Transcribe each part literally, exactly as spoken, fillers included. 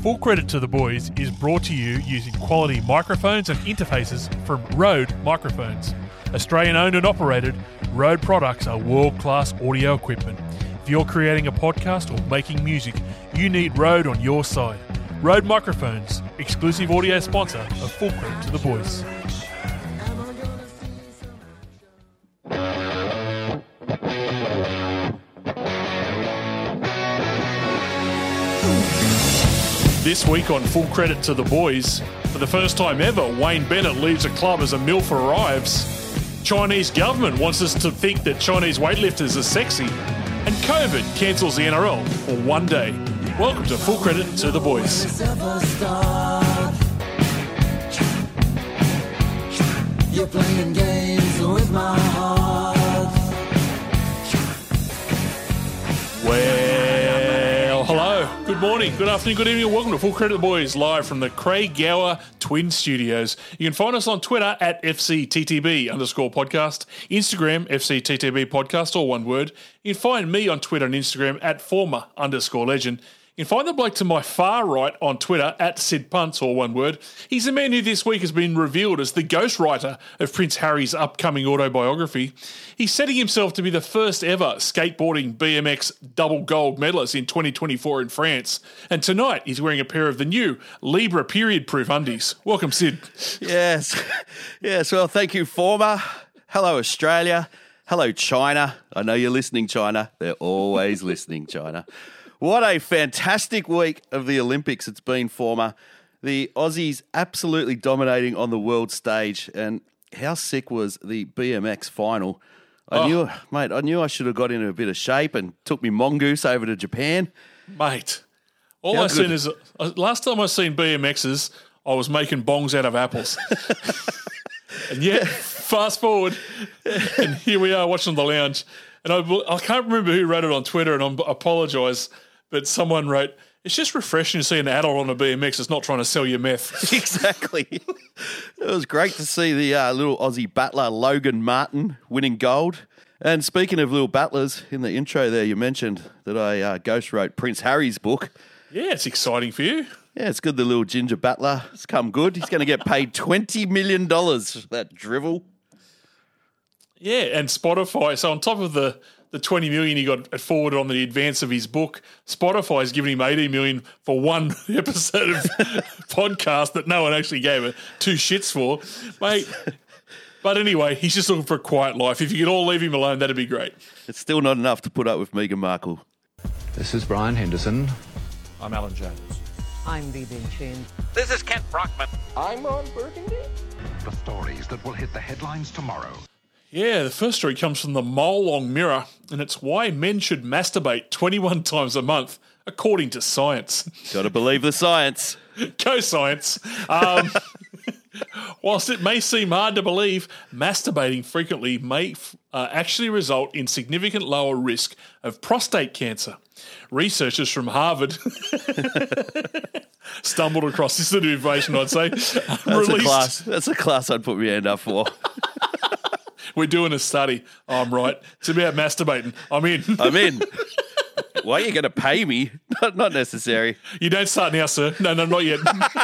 Full Credit to the Boys is brought to you using quality microphones and interfaces from Rode Microphones. Australian owned and operated, Rode products are world-class audio equipment. If you're creating a podcast or making music, you need Rode on your side. Rode Microphones, exclusive audio sponsor of Full Credit to the Boys. This week on Full Credit to the Boys, for the first time ever, Wayne Bennett leaves a club as a MILF arrives. Chinese government wants us to think that Chinese weightlifters are sexy. And COVID cancels the N R L for one day. Welcome to Full Credit to the Boys. You're playing games with my heart. Well, hello, good morning, good afternoon, good evening, and welcome to Full Credit to the Boys, live from the Craig Gower Twin Studios. You can find us on Twitter at F C T T B underscore podcast, Instagram F C T T B podcast, all one word. You can find me on Twitter and Instagram at former underscore legend. You can find the bloke to my far right on Twitter at Sid Punts, all one word. He's the man who this week has been revealed as the ghostwriter of Prince Harry's upcoming autobiography. He's setting himself to be the first ever skateboarding B M X double gold medalist in twenty twenty-four in France. And tonight he's wearing a pair of the new Libra period-proof undies. Welcome, Sid. Yes. Yes, well, thank you, former. Hello, Australia. Hello, China. I know you're listening, China. They're always listening, China. What a fantastic week of the Olympics it's been, former. The Aussies absolutely dominating on the world stage, and how sick was the B M X final? I oh. knew, mate, I knew I should have got into a bit of shape and took me mongoose over to Japan. Mate, all How I good. seen is, uh, last time I seen B M Xs, I was making bongs out of apples. And yet, fast forward, and here we are watching the lounge. And I, I can't remember who wrote it on Twitter, and I apologise. But someone wrote, it's just refreshing to see an adult on a B M X that's not trying to sell you meth. Exactly. It was great to see the uh, little Aussie battler, Logan Martin, winning gold. And speaking of little battlers, in the intro there you mentioned that I uh, ghost wrote Prince Harry's book. Yeah, it's exciting for you. Yeah, it's good the little ginger battler has come good. He's going to get paid twenty million dollars for that drivel. Yeah, and Spotify, so on top of the... The twenty million he got forwarded on the advance of his book, Spotify's given him eighty million for one episode of podcast that no one actually gave it two shits for, mate. But anyway, he's just looking for a quiet life. If you could all leave him alone, that'd be great. It's still not enough to put up with Meghan Markle. This is Brian Henderson. I'm Alan Jones. I'm Vivian Chin. This is Kent Brockman. I'm Ron Burgundy. The stories that will hit the headlines tomorrow. Yeah, the first story comes from the Molong Mirror, and it's why men should masturbate twenty-one times a month, according to science. Got to believe the science. Go science. Um, whilst it may seem hard to believe, masturbating frequently may uh, actually result in significant lower risk of prostate cancer. Researchers from Harvard stumbled across this little information, I'd say. That's a class. That's a class I'd put my hand up for. We're doing a study. Oh, I'm right. It's about masturbating. I'm in. I'm in. Why are you going to pay me? Not, not necessary. You don't start now, sir. No, no, not yet.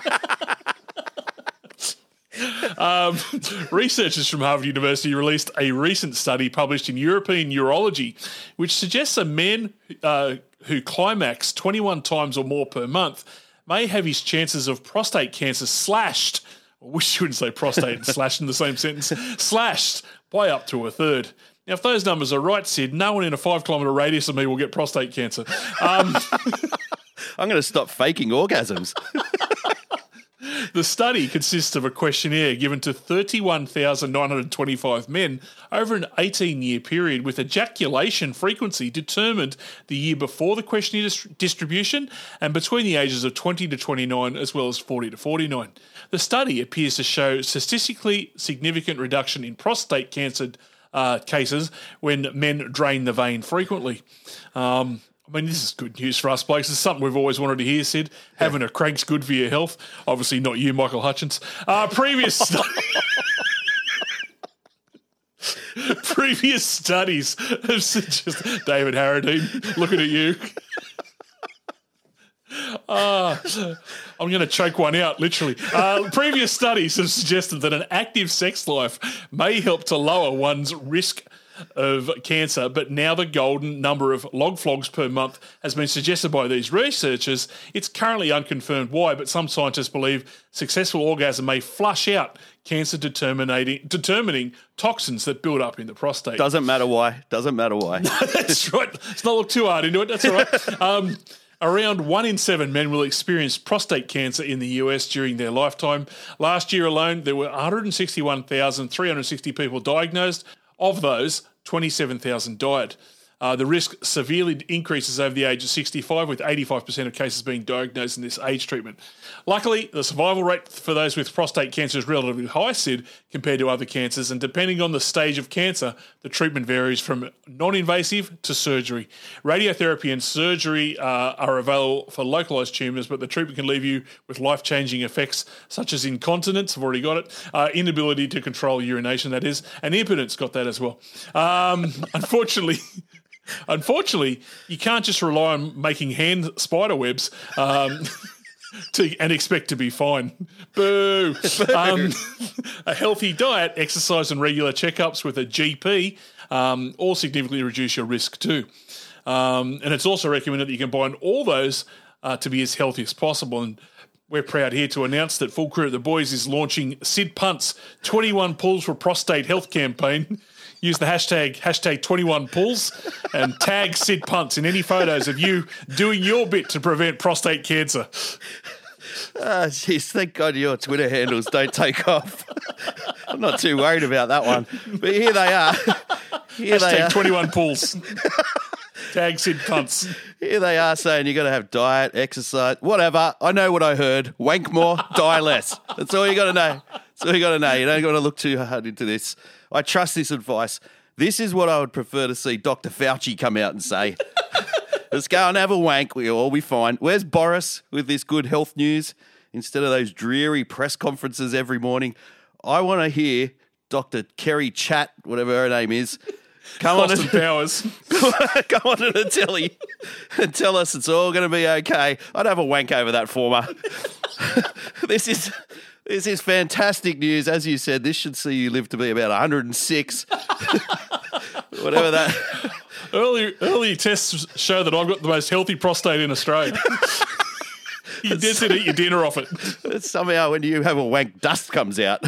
um, researchers from Harvard University released a recent study published in European Urology, which suggests a man uh, who climax twenty-one times or more per month may have his chances of prostate cancer slashed. I wish you wouldn't say prostate and slashed in the same sentence. Slashed by up to a third. Now, if those numbers are right, Sid, no one in a five-kilometre radius of me will get prostate cancer. Um, I'm going to stop faking orgasms. The study consists of a questionnaire given to thirty-one thousand nine hundred twenty-five men over an eighteen-year period with ejaculation frequency determined the year before the questionnaire dis- distribution and between the ages of twenty to twenty-nine as well as forty to forty-nine. The study appears to show statistically significant reduction in prostate cancer uh, cases when men drain the vein frequently. Um, I mean, this is good news for us blokes. It's something we've always wanted to hear, Sid. Having a crank's good for your health. Obviously not you, Michael Hutchins. Uh, previous stu- previous studies have suggested... David Harradine, looking at you. Uh, I'm going to choke one out, literally. Uh, previous studies have suggested that an active sex life may help to lower one's risk of cancer, but now the golden number of log flogs per month has been suggested by these researchers. It's currently unconfirmed why, but some scientists believe successful orgasm may flush out cancer determining determining toxins that build up in the prostate. Doesn't matter why. Doesn't matter why. That's right. Let's not look too hard into it. That's all right. Um, Around one in seven men will experience prostate cancer in the U S during their lifetime. Last year alone, there were one hundred sixty-one thousand three hundred sixty people diagnosed. Of those, twenty-seven thousand died. Uh, the risk severely increases over the age of sixty-five, with eighty-five percent of cases being diagnosed in this age treatment. Luckily, the survival rate for those with prostate cancer is relatively high, Sid, compared to other cancers, and depending on the stage of cancer, the treatment varies from non-invasive to surgery. Radiotherapy and surgery uh, are available for localised tumours, but the treatment can leave you with life-changing effects such as incontinence, I've already got it, uh, inability to control urination, that is, and impotence, got that as well. Um, unfortunately... Unfortunately, you can't just rely on making hand spider webs um, to, and expect to be fine. Boo! Um, a healthy diet, exercise and regular checkups with a G P um, all significantly reduce your risk too. Um, and it's also recommended that you combine all those uh, to be as healthy as possible. And we're proud here to announce that Full Crew at the Boys is launching Sid Punt's twenty-one Pulls for Prostate Health campaign. Use the hashtag, hashtag twenty-one pulls and tag Sid Punts in any photos of you doing your bit to prevent prostate cancer. Ah, jeez, thank God your Twitter handles don't take off. I'm not too worried about that one. But here they are. Here they Hashtag are. twenty-one pulls. Tag Sid Punts. Here they are saying you got to have diet, exercise, whatever. I know what I heard. Wank more, die less. That's all you got to know. That's all you got to know. You don't got to look too hard into this. I trust this advice. This is what I would prefer to see Doctor Fauci come out and say. Let's go and have a wank. We'll all be fine. Where's Boris with this good health news instead of those dreary press conferences every morning? I want to hear Doctor Kerry Chat, whatever her name is, come on, Austin Powers. come on to the telly and tell us it's all going to be okay. I'd have a wank over that for her. This is... This is fantastic news. As you said, this should see you live to be about one hundred six. Whatever that. Early, early tests show that I've got the most healthy prostate in Australia. You did sit eat your dinner off it. Somehow when you have a wank, dust comes out.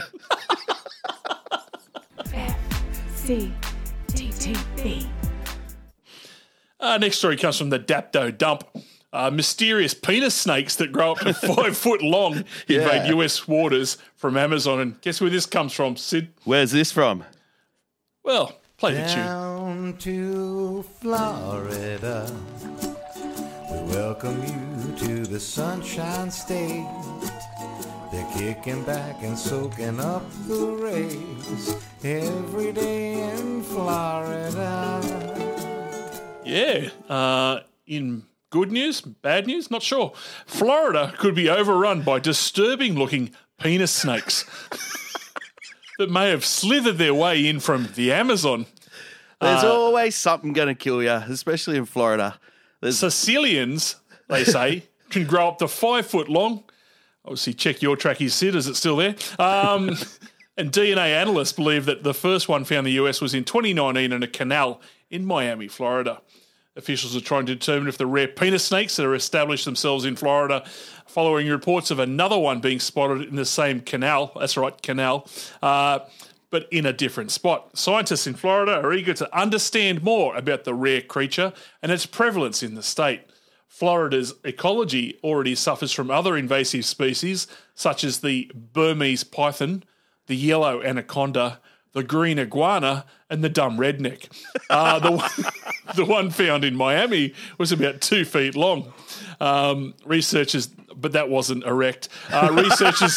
F C T T B. Uh, next story comes from the Dapto Dump. Uh, mysterious penis snakes that grow up to five foot long Yeah. invade U S waters from Amazon. And guess where this comes from, Sid? Where's this from? Well, play the tune. Down to Florida, we welcome you to the Sunshine State. They're kicking back and soaking up the rays every day in Florida. Yeah. Uh, in good news, bad news, not sure. Florida could be overrun by disturbing-looking penis snakes that may have slithered their way in from the Amazon. There's Uh, always something going to kill you, especially in Florida. There's Sicilians, they say, can grow up to five foot long. Obviously, check your trackie, Sid. Is it still there? Um, and D N A analysts believe that the first one found in the U S was in twenty nineteen in a canal in Miami, Florida. Officials are trying to determine if the rare penis snakes that are established themselves in Florida following reports of another one being spotted in the same canal, that's right, canal, uh, but in a different spot. Scientists in Florida are eager to understand more about the rare creature and its prevalence in the state. Florida's ecology already suffers from other invasive species such as the Burmese python, the yellow anaconda, the green iguana, and the dumb redneck. Uh, the, one, the one found in Miami was about two feet long. Um, researchers, but that wasn't erect. Uh, researchers...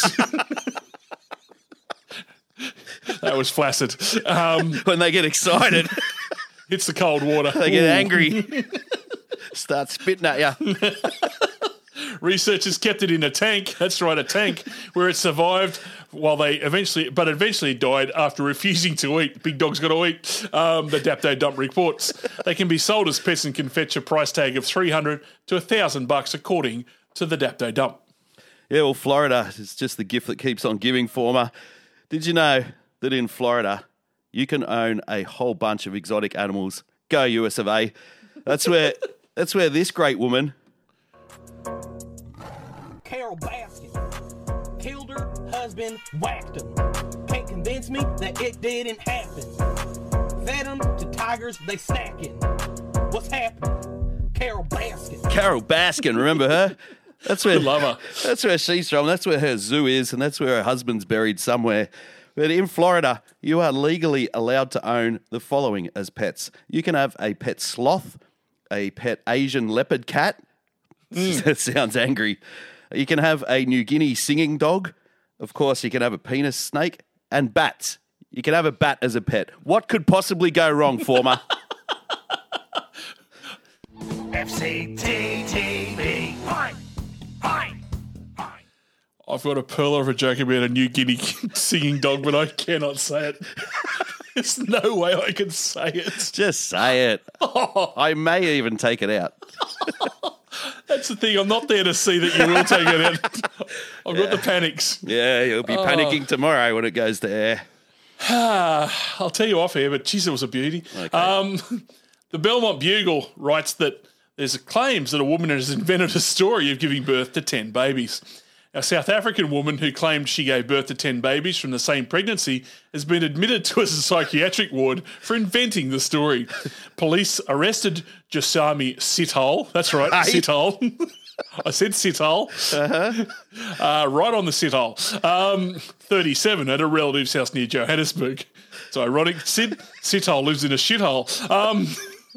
that was flaccid. Um, when they get excited, it's the cold water. they get Ooh. angry, start spitting at you. Researchers kept it in a tank. That's right, a tank where it survived while they eventually, but eventually died after refusing to eat. Big dog's got to eat. Um, the Dapto Dump reports they can be sold as pets and can fetch a price tag of three hundred to a thousand bucks, according to the Dapto dump. Yeah, well, Florida is just the gift that keeps on giving, Former. Did you know that in Florida you can own a whole bunch of exotic animals? Go U S of A. That's where that's where this great woman, Carol Baskin, killed her husband, whacked him. Can't convince me that it didn't happen. Fed them to tigers, they snacking. What's happening? Carol Baskin. Carol Baskin, remember her? That's where Love her. That's where she's from. That's where her zoo is, and that's where her husband's buried somewhere. But in Florida, you are legally allowed to own the following as pets. You can have a pet sloth, a pet Asian leopard cat. Mm. That sounds angry. You can have a New Guinea singing dog. Of course, you can have a penis snake and bats. You can have a bat as a pet. What could possibly go wrong, Former? F C T T V. Fine. Fine. I've got a pearler of a joke about a New Guinea singing dog, but I cannot say it. There's no way I can say it. Just say it. I may even take it out. That's the thing. I'm not there to see that you will take it out. I've got the panics. Yeah, you'll be Oh. panicking tomorrow when it goes to air. I'll tell you off air, but geez, it was a beauty. Okay. Um, the Belmont Bugle writes that there's claims that a woman has invented a story of giving birth to ten babies. A South African woman who claimed she gave birth to ten babies from the same pregnancy has been admitted to a psychiatric ward for inventing the story. Police arrested Josami Sithole. That's right, Hey. Sithole. I said Sithole. Uh-huh. Uh, right on the Sithole. Um, thirty-seven at a relative's house near Johannesburg. It's ironic. Sid Sithole lives in a shithole. Um,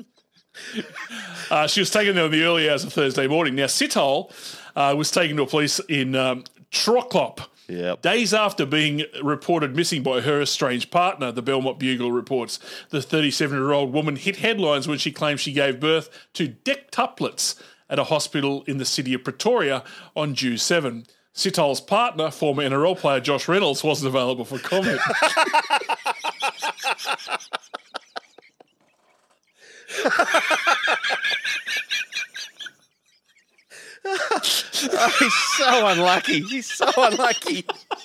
uh, she was taken there in the early hours of Thursday morning. Now, Sithole uh, was taken to a police in um, Troklop. Yep. Days after being reported missing by her estranged partner, the Belmont Bugle reports. The thirty-seven-year-old woman hit headlines when she claimed she gave birth to dectuplets at a hospital in the city of Pretoria on June seventh. Sithol's partner, former N R L player Josh Reynolds, wasn't available for comment. Oh, he's so unlucky. He's so unlucky.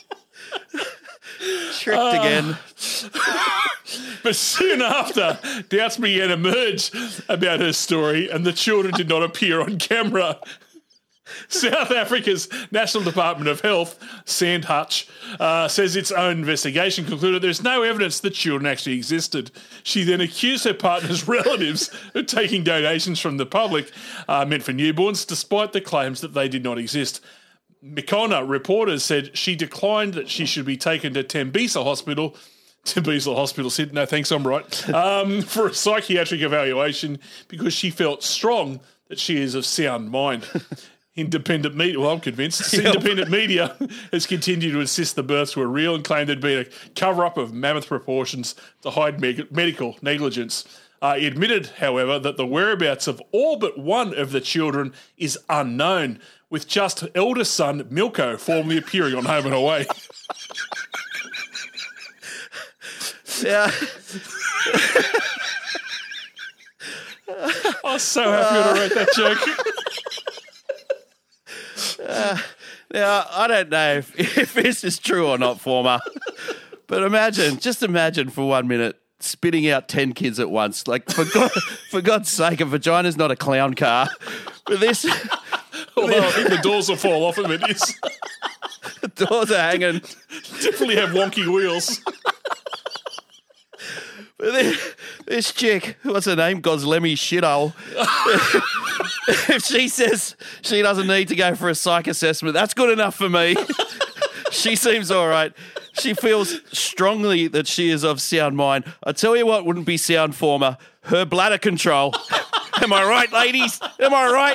Tricked Uh, again. But soon after, doubts began to emerge about her story, and the children did not appear on camera. South Africa's National Department of Health, SANHUTCH, uh, says its own investigation concluded there's no evidence that children actually existed. She then accused her partner's relatives of taking donations from the public uh, meant for newborns, despite the claims that they did not exist. Mikona reporters said she declined that she should be taken to Tembisa Hospital. Tembisa Hospital said, no thanks, I'm right, um, for a psychiatric evaluation because she felt strong that she is of sound mind. Independent media, well, I'm convinced. Independent media has continued to insist the births were real and claimed there'd been a cover-up of mammoth proportions to hide me- medical negligence. Uh, he admitted, however, that the whereabouts of all but one of the children is unknown, with just eldest son Milko formerly appearing on Home and Away. Yeah. I was so happy when I wrote that joke. Now, I don't know if, if this is true or not, Former, but imagine, just imagine for one minute, spitting out ten kids at once. Like, for, God, for God's sake, a vagina's not a clown car. But this... Although I think the doors will fall off of it. It's The doors are hanging. definitely have wonky wheels. But this, this chick, what's her name? Goslemi Shithole. If she says she doesn't need to go for a psych assessment, that's good enough for me. She seems all right. She feels strongly that she is of sound mind. I tell you what wouldn't be sound, Former, her bladder control. Am I right, ladies? Am I right?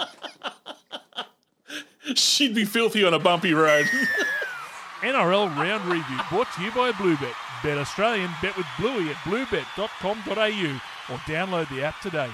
She'd be filthy on a bumpy road. N R L Round Review brought to you by Bluebet. Bet Australian, bet with Bluey at bluebet dot com dot a u or download the app today.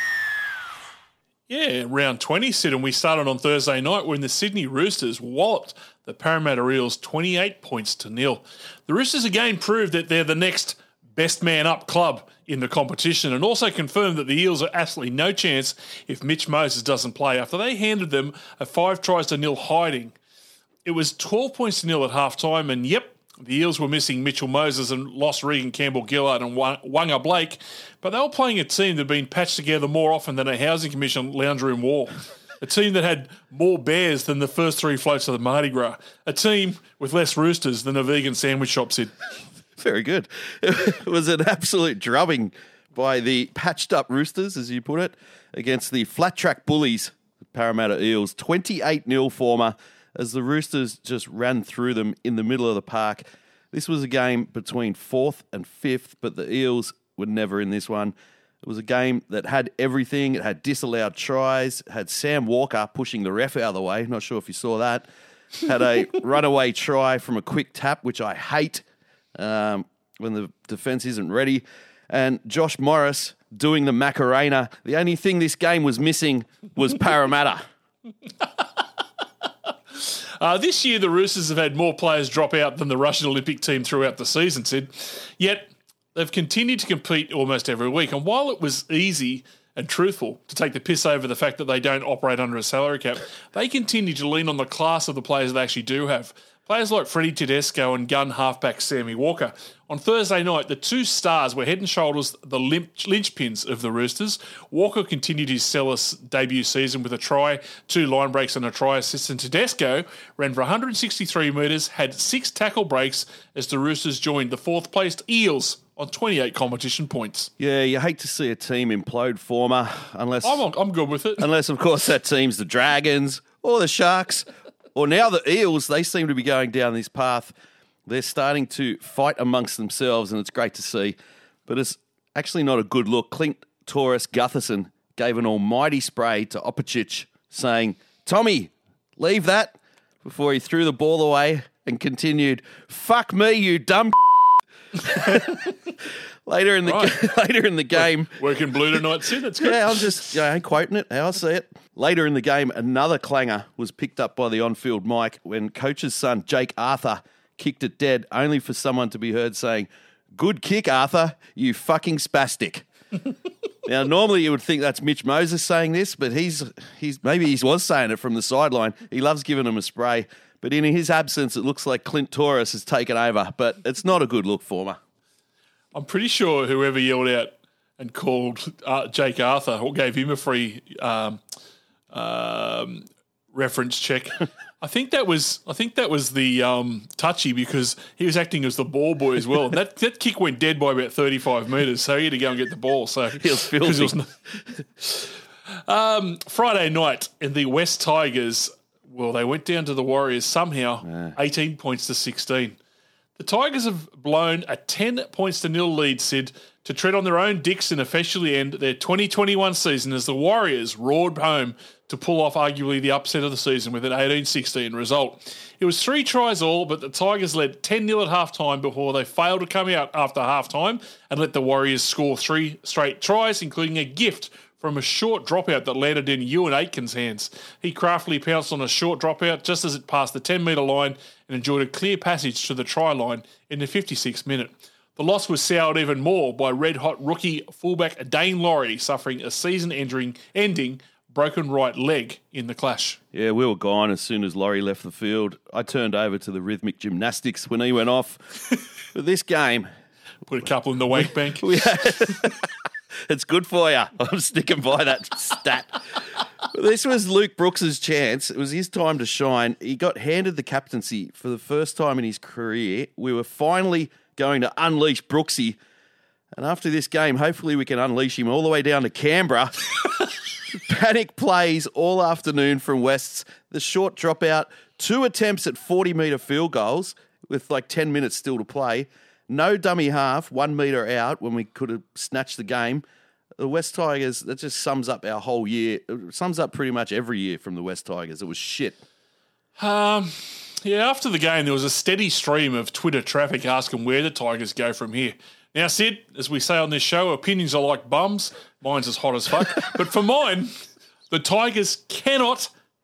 Yeah, round twenty, Sid, and we started on Thursday night when the Sydney Roosters walloped the Parramatta Eels twenty-eight points to nil. The Roosters again proved that they're the next best man up club in the competition, and also confirmed that the Eels are absolutely no chance if Mitch Moses doesn't play after they handed them a five tries to nil hiding. It was twelve points to nil at half time, and yep, the Eels were missing Mitchell Moses and lost Regan Campbell-Gillard and Wanga Blake, but they were playing a team that had been patched together more often than a Housing Commission lounge room wall. A team that had more bears than the first three floats of the Mardi Gras. A team with less roosters than a vegan sandwich shop, Sid. Very good. It was an absolute drubbing by the patched-up Roosters, as you put it, against the flat-track bullies, the Parramatta Eels. twenty-eight nil former, as the Roosters just ran through them in the middle of the park. This was a game between fourth and fifth, but the Eels were never in this one. It was a game that had everything. It had disallowed tries, had Sam Walker pushing the ref out of the way. Not sure if you saw that. Had a runaway try from a quick tap, which I hate um, when the defence isn't ready. And Josh Morris doing the Macarena. The only thing this game was missing was Parramatta. Uh, this year, the Roosters have had more players drop out than the Russian Olympic team throughout the season, Sid. Yet, they've continued to compete almost every week. And while it was easy and truthful to take the piss over the fact that they don't operate under a salary cap, they continue to lean on the class of the players they actually do have. Players like Freddie Tedesco and gun halfback Sammy Walker. On Thursday night, the two stars were head and shoulders the limp, linchpins of the Roosters. Walker continued his stellar debut season with a try, two line breaks and a try assist. And Tedesco ran for one hundred sixty-three metres, had six tackle breaks as the Roosters joined the fourth-placed Eels on twenty-eight competition points. Yeah, you hate to see a team implode, former, unless... I'm, I'm good with it. Unless, of course, that team's the Dragons or the Sharks. Or now the Eels, they seem to be going down this path. They're starting to fight amongst themselves, and it's great to see. But it's actually not a good look. Clint Taurus Gutherson gave an almighty spray to Opicic, saying, "Tommy, leave that," before he threw the ball away and continued, "Fuck me, you dumb." later in the Right. later in the game, Working blue tonight, Sid. That's good. yeah, I'm just you know, quoting it how I see it. Later in the game, another clanger was picked up by the on-field mic when coach's son, Jake Arthur, kicked it dead, only for someone to be heard saying, "Good kick, Arthur, you fucking spastic." Now, normally you would think that's Mitch Moses saying this, but he's he's maybe he was saying it from the sideline. He loves giving him a spray. But in his absence, it looks like Clint Taurus has taken over. But it's not a good look for me. I'm pretty sure whoever yelled out and called uh, Jake Arthur or gave him a free um, um, reference check. I think that was I think that was the um, touchy, because he was acting as the ball boy as well. That that kick went dead by about thirty-five metres, so he had to go and get the ball. So He was filthy. it was no- um, Friday night, and the West Tigers, well, they went down to the Warriors somehow, eighteen points to sixteen. The Tigers have blown a ten points to nil lead, Sid, to tread on their own dicks and officially end their twenty twenty-one season as the Warriors roared home to pull off arguably the upset of the season with an eighteen sixteen result. It was three tries all, but the Tigers led ten nil at halftime before they failed to come out after halftime and let the Warriors score three straight tries, including a gift from a short dropout that landed in Ewan Aitken's hands. He craftily pounced on a short dropout just as it passed the ten-metre line and enjoyed a clear passage to the try line in the fifty-sixth minute. The loss was soured even more by red-hot rookie fullback Dane Laurie suffering a season-ending ending broken right leg in the clash. Yeah, we were gone as soon as Laurie left the field. I turned over to the rhythmic gymnastics when he went off. But this game... Put a couple in the wank bank. We had, it's good for you. I'm sticking by that stat. This was Luke Brooks's chance. It was his time to shine. He got handed the captaincy for the first time in his career. We were finally going to unleash Brooksy. And after this game, hopefully we can unleash him all the way down to Canberra. Panic plays all afternoon from Wests. The short dropout, two attempts at forty-metre field goals with like ten minutes still to play. No dummy half, one metre out when we could have snatched the game. The West Tigers, that just sums up our whole year. It sums up pretty much every year from the West Tigers. It was shit. Um, yeah, after the game, there was a steady stream of Twitter traffic asking where the Tigers go from here. Now, Sid, as we say on this show, opinions are like bums. Mine's as hot as fuck. But for mine, the Tigers cannot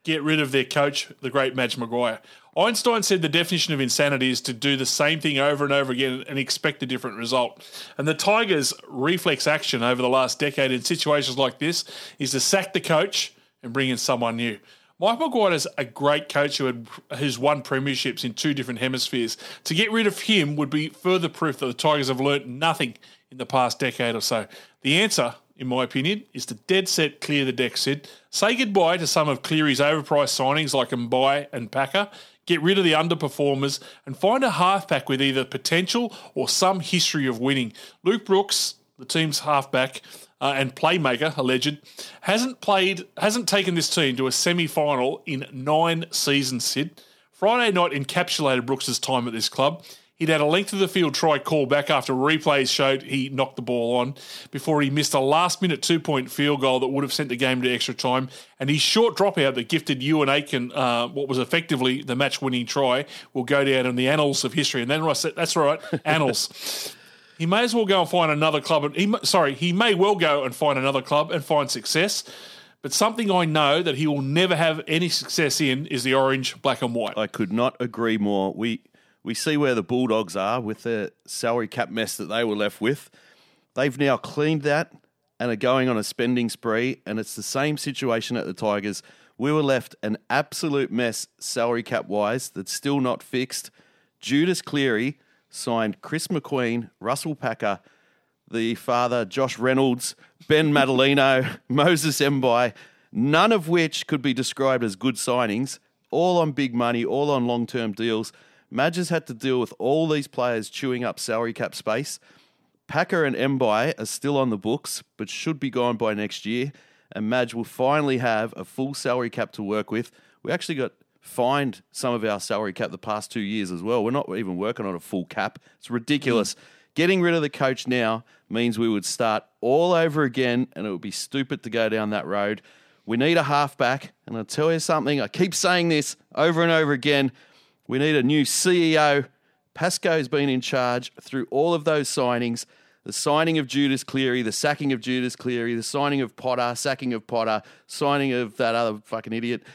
get rid of their coach, the great Madge Maguire. Einstein said the definition of insanity is to do the same thing over and over again and expect a different result. And the Tigers' reflex action over the last decade in situations like this is to sack the coach and bring in someone new. Mike Maguire is a great coach who had, who's won premierships in two different hemispheres. To get rid of him would be further proof that the Tigers have learnt nothing in the past decade or so. The answer, in my opinion, is to dead set clear the deck, Sid. Say goodbye to some of Cleary's overpriced signings like Mbai and Packer. Get rid of the underperformers and find a halfback with either potential or some history of winning. Luke Brooks, the team's halfback uh, and playmaker, alleged, hasn't played, hasn't taken this team to a semi-final in nine seasons, Sid. Friday night encapsulated Brooks' time at this club. He'd had a length of the field try call back after replays showed he knocked the ball on before he missed a last-minute two-point field goal that would have sent the game to extra time. And his short dropout that gifted Ewan Aiken uh, what was effectively the match-winning try will go down in the annals of history. And then I said, that's right, annals. He may as well go and find another club. And he, sorry, he may well go and find another club and find success. But something I know that he will never have any success in is the orange, black and white. I could not agree more. We... We see where the Bulldogs are with the salary cap mess that they were left with. They've now cleaned that and are going on a spending spree, and it's the same situation at the Tigers. We were left an absolute mess salary cap-wise that's still not fixed. Judas Cleary signed Chris McQueen, Russell Packer, the father, Josh Reynolds, Ben Madalino, Moses Mbai, none of which could be described as good signings, all on big money, all on long-term deals. Madge has had to deal with all these players chewing up salary cap space. Packer and Mbai are still on the books, but should be gone by next year. And Madge will finally have a full salary cap to work with. We actually got fined some of our salary cap the past two years as well. We're not even working on a full cap. It's ridiculous. Mm. Getting rid of the coach now means we would start all over again, and it would be stupid to go down that road. We need a halfback, and I'll tell you something. I keep saying this over and over again. We need a new C E O. Pascoe's been in charge through all of those signings. The signing of Judas Cleary, the sacking of Judas Cleary, the signing of Potter, sacking of Potter, signing of that other fucking idiot.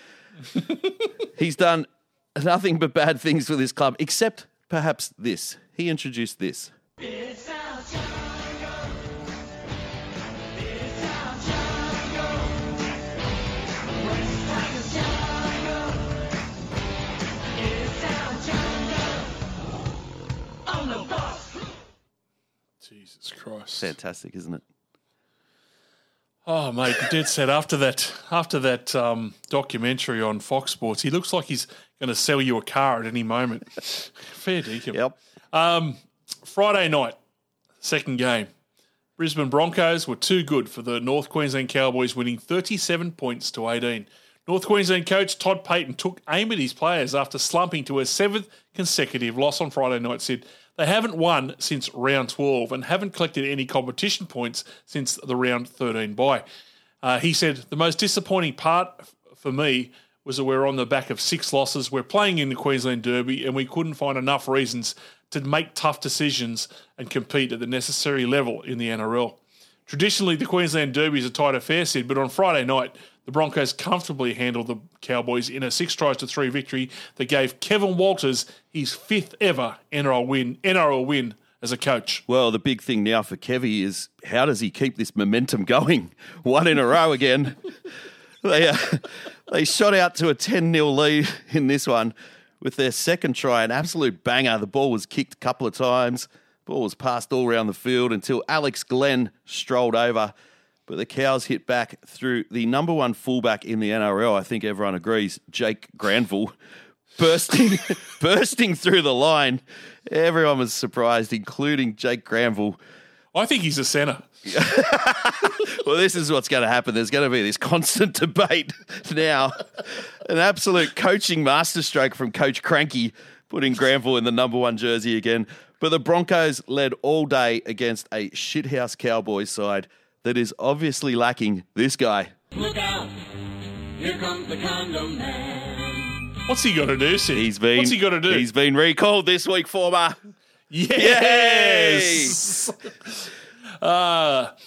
He's done nothing but bad things for this club, except perhaps this. He introduced this. It's our jungle. It's our jungle. It's like a jungle. It's our jungle. On the bus. Jesus Christ. Fantastic, isn't it? Oh, mate, dead set. After that after that um, documentary on Fox Sports, he looks like he's going to sell you a car at any moment. Fair dinkum. Yep. Um, Friday night, second game. Brisbane Broncos were too good for the North Queensland Cowboys, winning thirty-seven points to eighteen. North Queensland coach Todd Payton took aim at his players after slumping to a seventh consecutive loss on Friday night. Said they haven't won since round twelve and haven't collected any competition points since the round thirteen bye. Uh, he said, the most disappointing part f- for me was that we're on the back of six losses. We're playing in the Queensland Derby and we couldn't find enough reasons to make tough decisions and compete at the necessary level in the N R L. Traditionally, the Queensland Derby is a tight affair, Sid, but on Friday night, the Broncos comfortably handled the Cowboys in a six tries to three victory that gave Kevin Walters his fifth ever N R L win, N R L win as a coach. Well, the big thing now for Kevy is how does he keep this momentum going? One in a row again. they uh, they shot out to a ten nil lead in this one with their second try, an absolute banger. The ball was kicked a couple of times. Ball was passed all around the field until Alex Glenn strolled over. But the Cows hit back through the number one fullback in the N R L, I think everyone agrees, Jake Granville, bursting bursting through the line. Everyone was surprised, including Jake Granville. I think he's a centre. Well, this is what's going to happen. There's going to be this constant debate now. An absolute coaching masterstroke from Coach Cranky, putting Granville in the number one jersey again. But the Broncos led all day against a shithouse Cowboys side that is obviously lacking this guy. Look out! Here comes the condom man. What's he got to do, Sid? He's been, What's he got to do? He's been recalled this week, former. Yes! uh,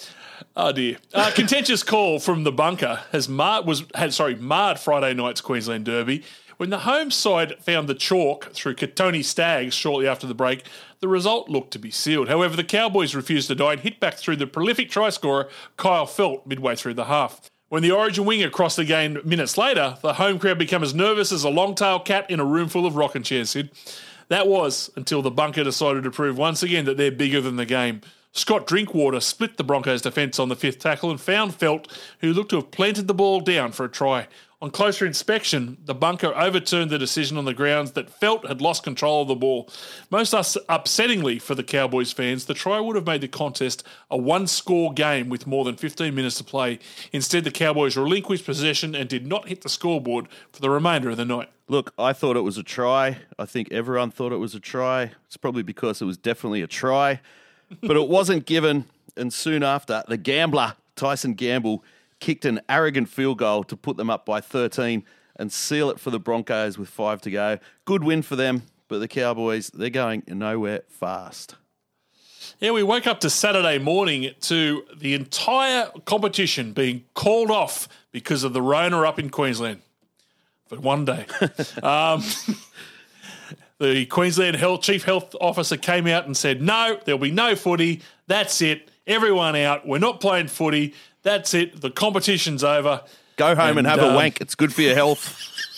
Oh dear! Uh, contentious call from the bunker has marred was had sorry marred Friday night's Queensland Derby when the home side found the chalk through Tony Staggs shortly after the break. The result looked to be sealed. However, the Cowboys refused to die and hit back through the prolific try scorer Kyle Felt midway through the half. When the Origin winger crossed the game minutes later, the home crowd became as nervous as a long-tailed cat in a room full of rocking chairs. Sid. That was until the bunker decided to prove once again that they're bigger than the game. Scott Drinkwater split the Broncos' defence on the fifth tackle and found Felt, who looked to have planted the ball down for a try. On closer inspection, the bunker overturned the decision on the grounds that Felt had lost control of the ball. Most us- upsettingly for the Cowboys fans, the try would have made the contest a one-score game with more than fifteen minutes to play. Instead, the Cowboys relinquished possession and did not hit the scoreboard for the remainder of the night. Look, I thought it was a try. I think everyone thought it was a try. It's probably because it was definitely a try. But it wasn't given, and soon after, the gambler, Tyson Gamble, kicked an arrogant field goal to put them up by thirteen and seal it for the Broncos with five to go. Good win for them, but the Cowboys, they're going nowhere fast. Yeah, we woke up to Saturday morning to the entire competition being called off because of the Rona up in Queensland for one day. um The Queensland Health Chief Health Officer came out and said, no, there'll be no footy. That's it. Everyone out. We're not playing footy. That's it. The competition's over. Go home and, and have um, a wank. It's good for your health.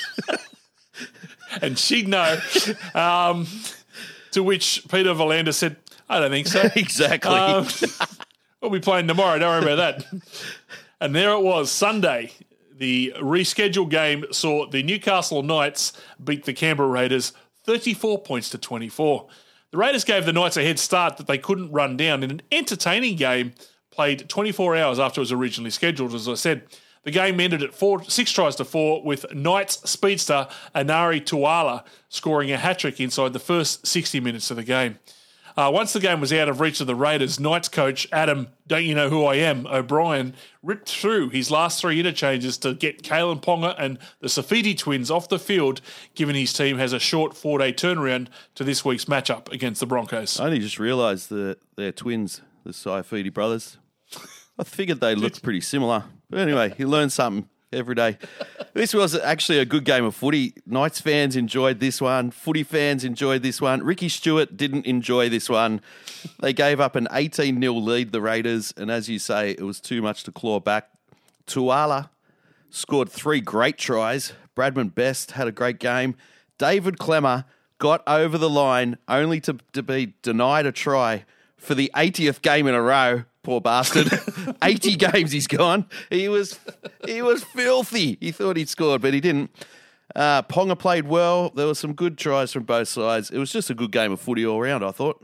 And she'd know. Um, to which Peter Verlander said, I don't think so. Exactly. Um, we'll be playing tomorrow. Don't worry about that. And there it was, Sunday. The rescheduled game saw the Newcastle Knights beat the Canberra Raiders thirty-four points to twenty-four. The Raiders gave the Knights a head start that they couldn't run down in an entertaining game played twenty-four hours after it was originally scheduled, as I said. The game ended at four, six tries to four, with Knights speedster Anari Tuala scoring a hat-trick inside the first sixty minutes of the game. Uh, once the game was out of reach of the Raiders, Knights coach Adam, don't you know who I am, O'Brien, ripped through his last three interchanges to get Kalen Ponga and the Safidi twins off the field, given his team has a short four-day turnaround to this week's matchup against the Broncos. I only just realised that they're twins, the Safidi brothers. I figured they looked pretty similar. But anyway, you learn something every day. This was actually a good game of footy. Knights fans enjoyed this one. Footy fans enjoyed this one. Ricky Stewart didn't enjoy this one. They gave up an eighteen nil lead, the Raiders, and as you say, it was too much to claw back. Tuala scored three great tries. Bradman Best had a great game. David Clemmer got over the line only to, to be denied a try for the eightieth game in a row. Poor bastard. eighty games he's gone. He was he was filthy. He thought he'd scored, but he didn't. Uh, Ponga played well. There were some good tries from both sides. It was just a good game of footy all round, I thought.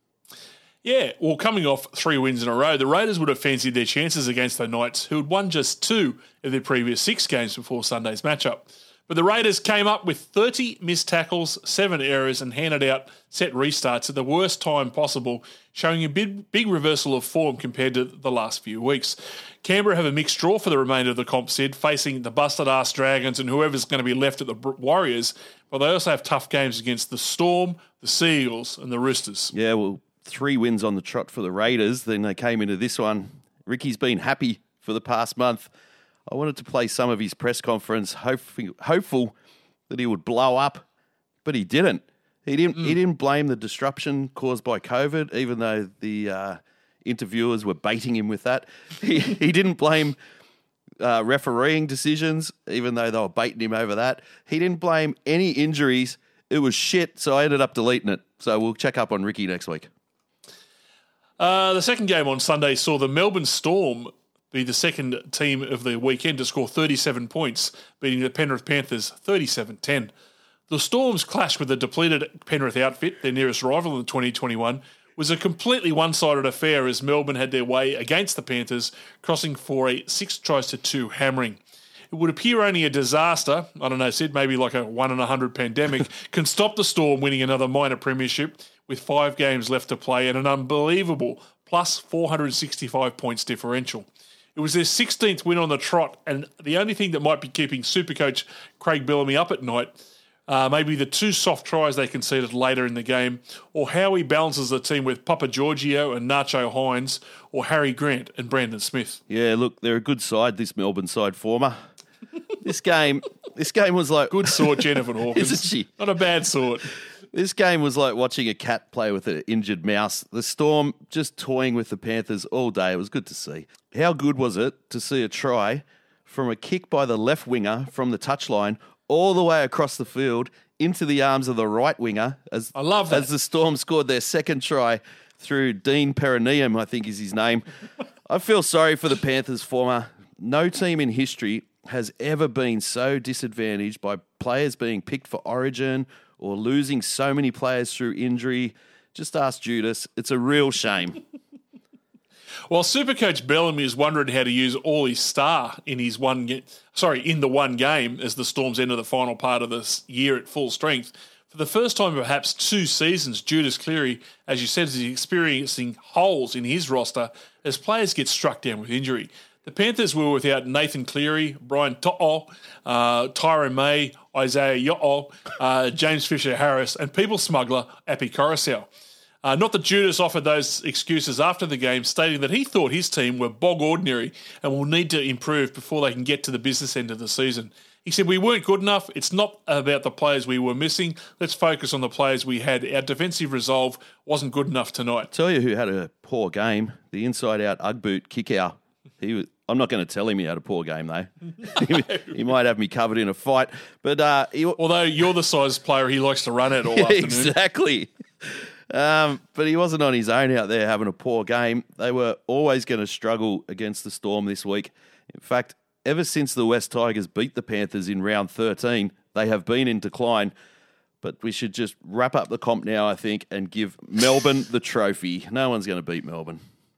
Yeah, well, coming off three wins in a row, the Raiders would have fancied their chances against the Knights, who had won just two of their previous six games before Sunday's matchup. But the Raiders came up with thirty missed tackles, seven errors, and handed out set restarts at the worst time possible, showing a big, big reversal of form compared to the last few weeks. Canberra have a mixed draw for the remainder of the comp, Sid, facing the busted-ass Dragons and whoever's going to be left at the Warriors, but they also have tough games against the Storm, the Sea Eagles, and the Roosters. Yeah, well, three wins on the trot for the Raiders. Then they came into this one. Ricky's been happy for the past month. I wanted to play some of his press conference, hopeful, hopeful that he would blow up, but he didn't. He didn't. Mm. He didn't blame the disruption caused by COVID, even though the uh, interviewers were baiting him with that. He he didn't blame uh, refereeing decisions, even though they were baiting him over that. He didn't blame any injuries. It was shit, so I ended up deleting it. So we'll check up on Ricky next week. Uh, the second game on Sunday saw the Melbourne Storm be the second team of the weekend to score thirty-seven points, beating the Penrith Panthers thirty-seven ten. The Storm's clash with the depleted Penrith outfit, their nearest rival in twenty twenty-one, was a completely one-sided affair as Melbourne had their way against the Panthers, crossing for a six tries to two hammering. It would appear only a disaster, I don't know, Sid, maybe like a one in a hundred pandemic, can stop the Storm winning another minor premiership with five games left to play and an unbelievable plus four hundred sixty-five points differential. It was their sixteenth win on the trot, and the only thing that might be keeping Supercoach Craig Bellamy up at night uh, maybe the two soft tries they conceded later in the game, or how he balances the team with Papa Giorgio and Nacho Hines, or Harry Grant and Brandon Smith. Yeah, look, they're a good side, this Melbourne side, Former. This game, this game was like... Good sort, Jennifer Hawkins. Isn't she? Not a bad sort. This game was like watching a cat play with an injured mouse. The Storm just toying with the Panthers all day. It was good to see. How good was it to see a try from a kick by the left winger from the touchline all the way across the field into the arms of the right winger as, I love that. as the Storm scored their second try through Dean Perineum, I think is his name. I feel sorry for the Panthers, Former. No team in history has ever been so disadvantaged by players being picked for Origin or losing so many players through injury. Just ask Judas. It's a real shame. While Supercoach Bellamy is wondering how to use all his star in his one, ga- sorry, in the one game as the Storms enter the final part of this year at full strength, for the first time in perhaps two seasons, Judas Cleary, as you said, is experiencing holes in his roster as players get struck down with injury. The Panthers were without Nathan Cleary, Brian To'o, uh, Tyrone May, Isaiah Yo'o, uh, James Fisher-Harris, and people smuggler Api Coruscant. Uh, not that Judas offered those excuses after the game, stating that he thought his team were bog ordinary and will need to improve before they can get to the business end of the season. He said, we weren't good enough. It's not about the players we were missing. Let's focus on the players we had. Our defensive resolve wasn't good enough tonight. Tell you who had a poor game, the inside-out Ugboot Kickow. He was, I'm not going to tell him he had a poor game, though. he, he might have me covered in a fight. But uh, he, Although you're the size player he likes to run at all afternoon. Exactly. Um, but he wasn't on his own out there having a poor game. They were always going to struggle against the Storm this week. In fact, ever since the West Tigers beat the Panthers in round thirteen, they have been in decline. But we should just wrap up the comp now, I think, and give Melbourne the trophy. No one's going to beat Melbourne.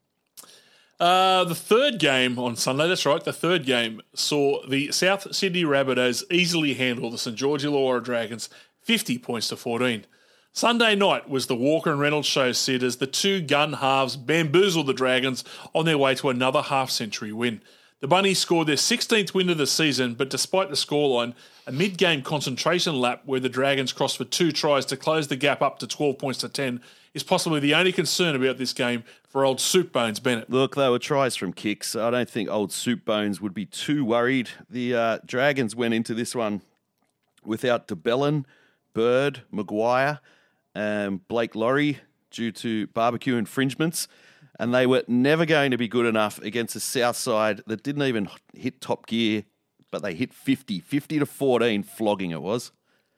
Uh, the third game on Sunday, that's right, the third game saw the South Sydney Rabbitohs easily handle the St George Illawarra Dragons fifty points to fourteen. Sunday night was the Walker and Reynolds show, Sid, as the two gun halves bamboozled the Dragons on their way to another half-century win. The Bunnies scored their sixteenth win of the season, but despite the scoreline, a mid-game concentration lap where the Dragons crossed for two tries to close the gap up to twelve points to ten is possibly the only concern about this game for old Soup Bones Bennett. Look, they were tries from kicks. I don't think old Soup Bones would be too worried. The uh, Dragons went into this one without DeBellin, Bird, Maguire, um, Blake Laurie due to barbecue infringements. And they were never going to be good enough against a South side that didn't even hit top gear, but they hit fifty. fifty to fourteen, flogging it was.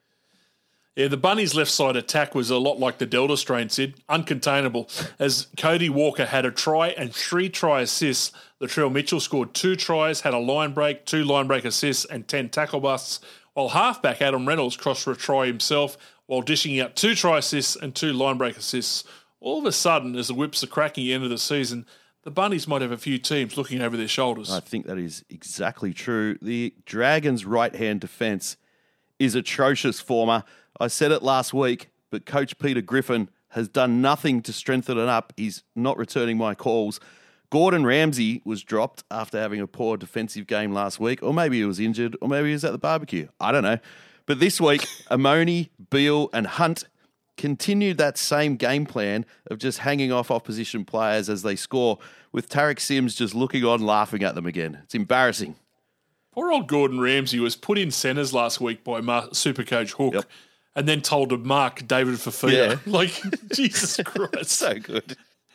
Yeah, the Bunnies' left side attack was a lot like the Delta strain, Sid, uncontainable. As Cody Walker had a try and three try assists, Latrell Mitchell scored two tries, had a line break, two line break assists, and ten tackle busts, while halfback Adam Reynolds crossed for a try himself while dishing out two try assists and two line break assists. All of a sudden, as the whips are cracking the end of the season, the Bunnies might have a few teams looking over their shoulders. I think that is exactly true. The Dragons' right-hand defence is atrocious, Former. I said it last week, but Coach Peter Griffin has done nothing to strengthen it up. He's not returning my calls. Gordon Ramsay was dropped after having a poor defensive game last week, or maybe he was injured, or maybe he was at the barbecue. I don't know. But this week, Amoni, Beale and Hunt continued that same game plan of just hanging off opposition players as they score, with Tarek Sims just looking on laughing at them again. It's embarrassing. Poor old Gordon Ramsay was put in centres last week by Mar- Supercoach Hook yep. and then told to mark David Fafita. Yeah. Like, Jesus Christ. So good.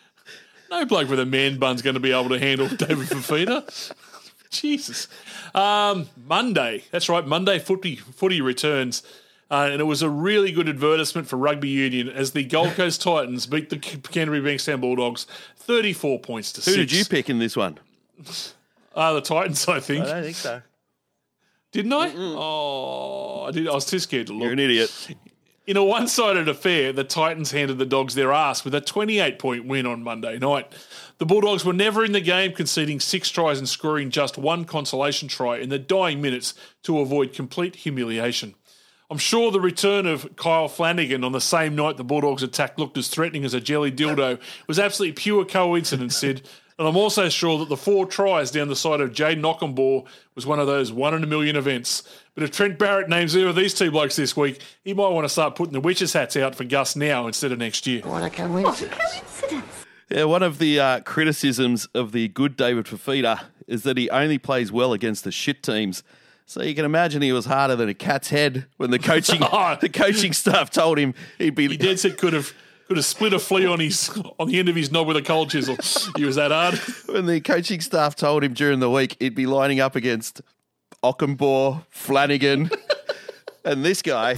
No bloke with a man bun's going to be able to handle David Fafita. Jesus. Um, Monday, that's right, Monday footy, footy returns. Uh, and it was a really good advertisement for rugby union as the Gold Coast Titans beat the Canterbury Bankstown Bulldogs thirty-four points to Who six. Who did you pick in this one? Uh, the Titans, I think. I don't think so. Didn't I? Mm-mm. Oh, I, did, I was too scared to look. You're an idiot. In a one-sided affair, the Titans handed the Dogs their ass with a twenty-eight point win on Monday night. The Bulldogs were never in the game, conceding six tries and scoring just one consolation try in the dying minutes to avoid complete humiliation. I'm sure the return of Kyle Flanagan on the same night the Bulldogs attack looked as threatening as a jelly dildo was absolutely pure coincidence, Sid. And I'm also sure that the four tries down the side of Jay Knockenbaugh was one of those one in a million events. But if Trent Barrett names either of these two blokes this week, he might want to start putting the witches' hats out for Gus now instead of next year. What a coincidence. Yeah, one of the uh, criticisms of the good David Fafita is that he only plays well against the shit teams. So you can imagine he was harder than a cat's head when the coaching the coaching staff told him he'd be. He dead set could have could have split a flea on his on the end of his knob with a cold chisel. He was that hard. When the coaching staff told him during the week he'd be lining up against Ockenbaugh, Flanagan, and this guy.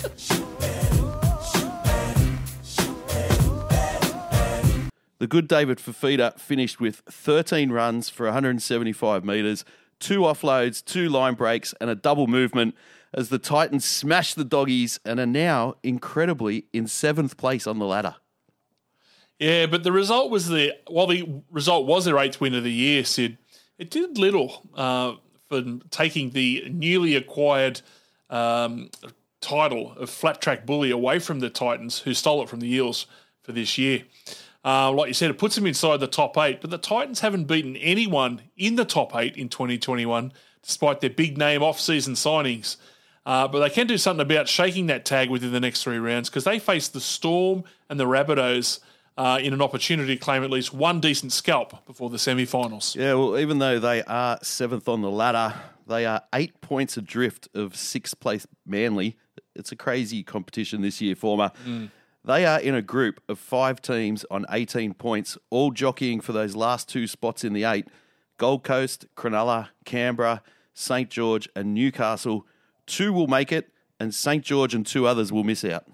The good David Fafita finished with thirteen runs for one hundred seventy-five metres, two offloads, two line breaks, and a double movement as the Titans smashed the Doggies and are now, incredibly, in seventh place on the ladder. Yeah, but the result was the while the result was their eighth win of the year, Sid, it did little uh, for taking the newly acquired um, title of flat track bully away from the Titans, who stole it from the Eels for this year. Uh, like you said, it puts them inside the top eight, but the Titans haven't beaten anyone in the top eight in twenty twenty-one, despite their big name off-season signings. Uh, but they can do something about shaking that tag within the next three rounds because they face the Storm and the Rabbitohs uh, in an opportunity to claim at least one decent scalp before the semi-finals. Yeah, well, even though they are seventh on the ladder, they are eight points adrift of sixth place Manly. It's a crazy competition this year, Former. Mm. They are in a group of five teams on eighteen points, all jockeying for those last two spots in the eight. Gold Coast, Cronulla, Canberra, Saint George and Newcastle. Two will make it, and Saint George and two others will miss out.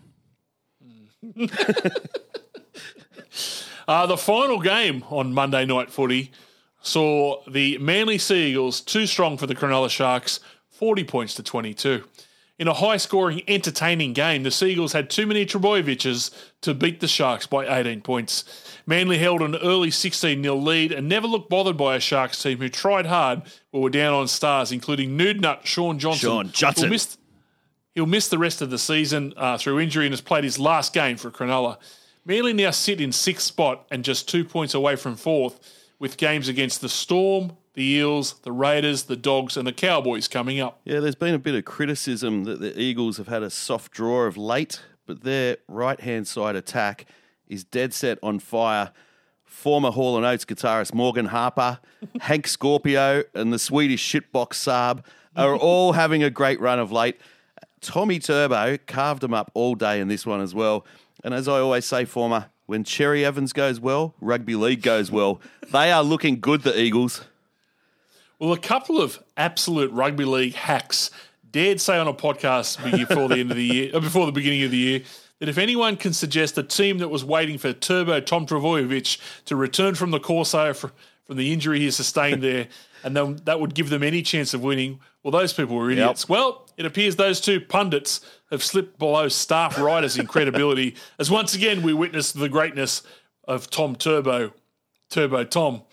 uh, the final game on Monday Night Footy saw the Manly Sea Eagles too strong for the Cronulla Sharks, forty points to twenty-two. In a high-scoring, entertaining game, the Seagulls had too many Trebojeviches to beat the Sharks by eighteen points. Manly held an early sixteen nil lead and never looked bothered by a Sharks team who tried hard but were down on stars, including nude nut Sean Johnson. Sean Johnson. He'll miss, he'll miss the rest of the season uh, through injury and has played his last game for Cronulla. Manly now sit in sixth spot and just two points away from fourth, with games against the Storm, the Eels, the Raiders, the Dogs and the Cowboys coming up. Yeah, there's been a bit of criticism that the Eagles have had a soft draw of late, but their right-hand side attack is dead set on fire. Former Hall and Oates guitarist Morgan Harper, Hank Scorpio and the Swedish shitbox Saab are all having a great run of late. Tommy Turbo carved them up all day in this one as well. And as I always say, Former, when Cherry Evans goes well, rugby league goes well. They are looking good, the Eagles. Well, a couple of absolute rugby league hacks dared say on a podcast before the end of the year, or before the beginning of the year, that if anyone can suggest a team that was waiting for Turbo Tom Trbojevic to return from the Corso for, from the injury he sustained there, and then that would give them any chance of winning, well, those people were idiots. Yep. Well, it appears those two pundits have slipped below staff writers in credibility, as once again we witnessed the greatness of Tom Turbo. Turbo Tom,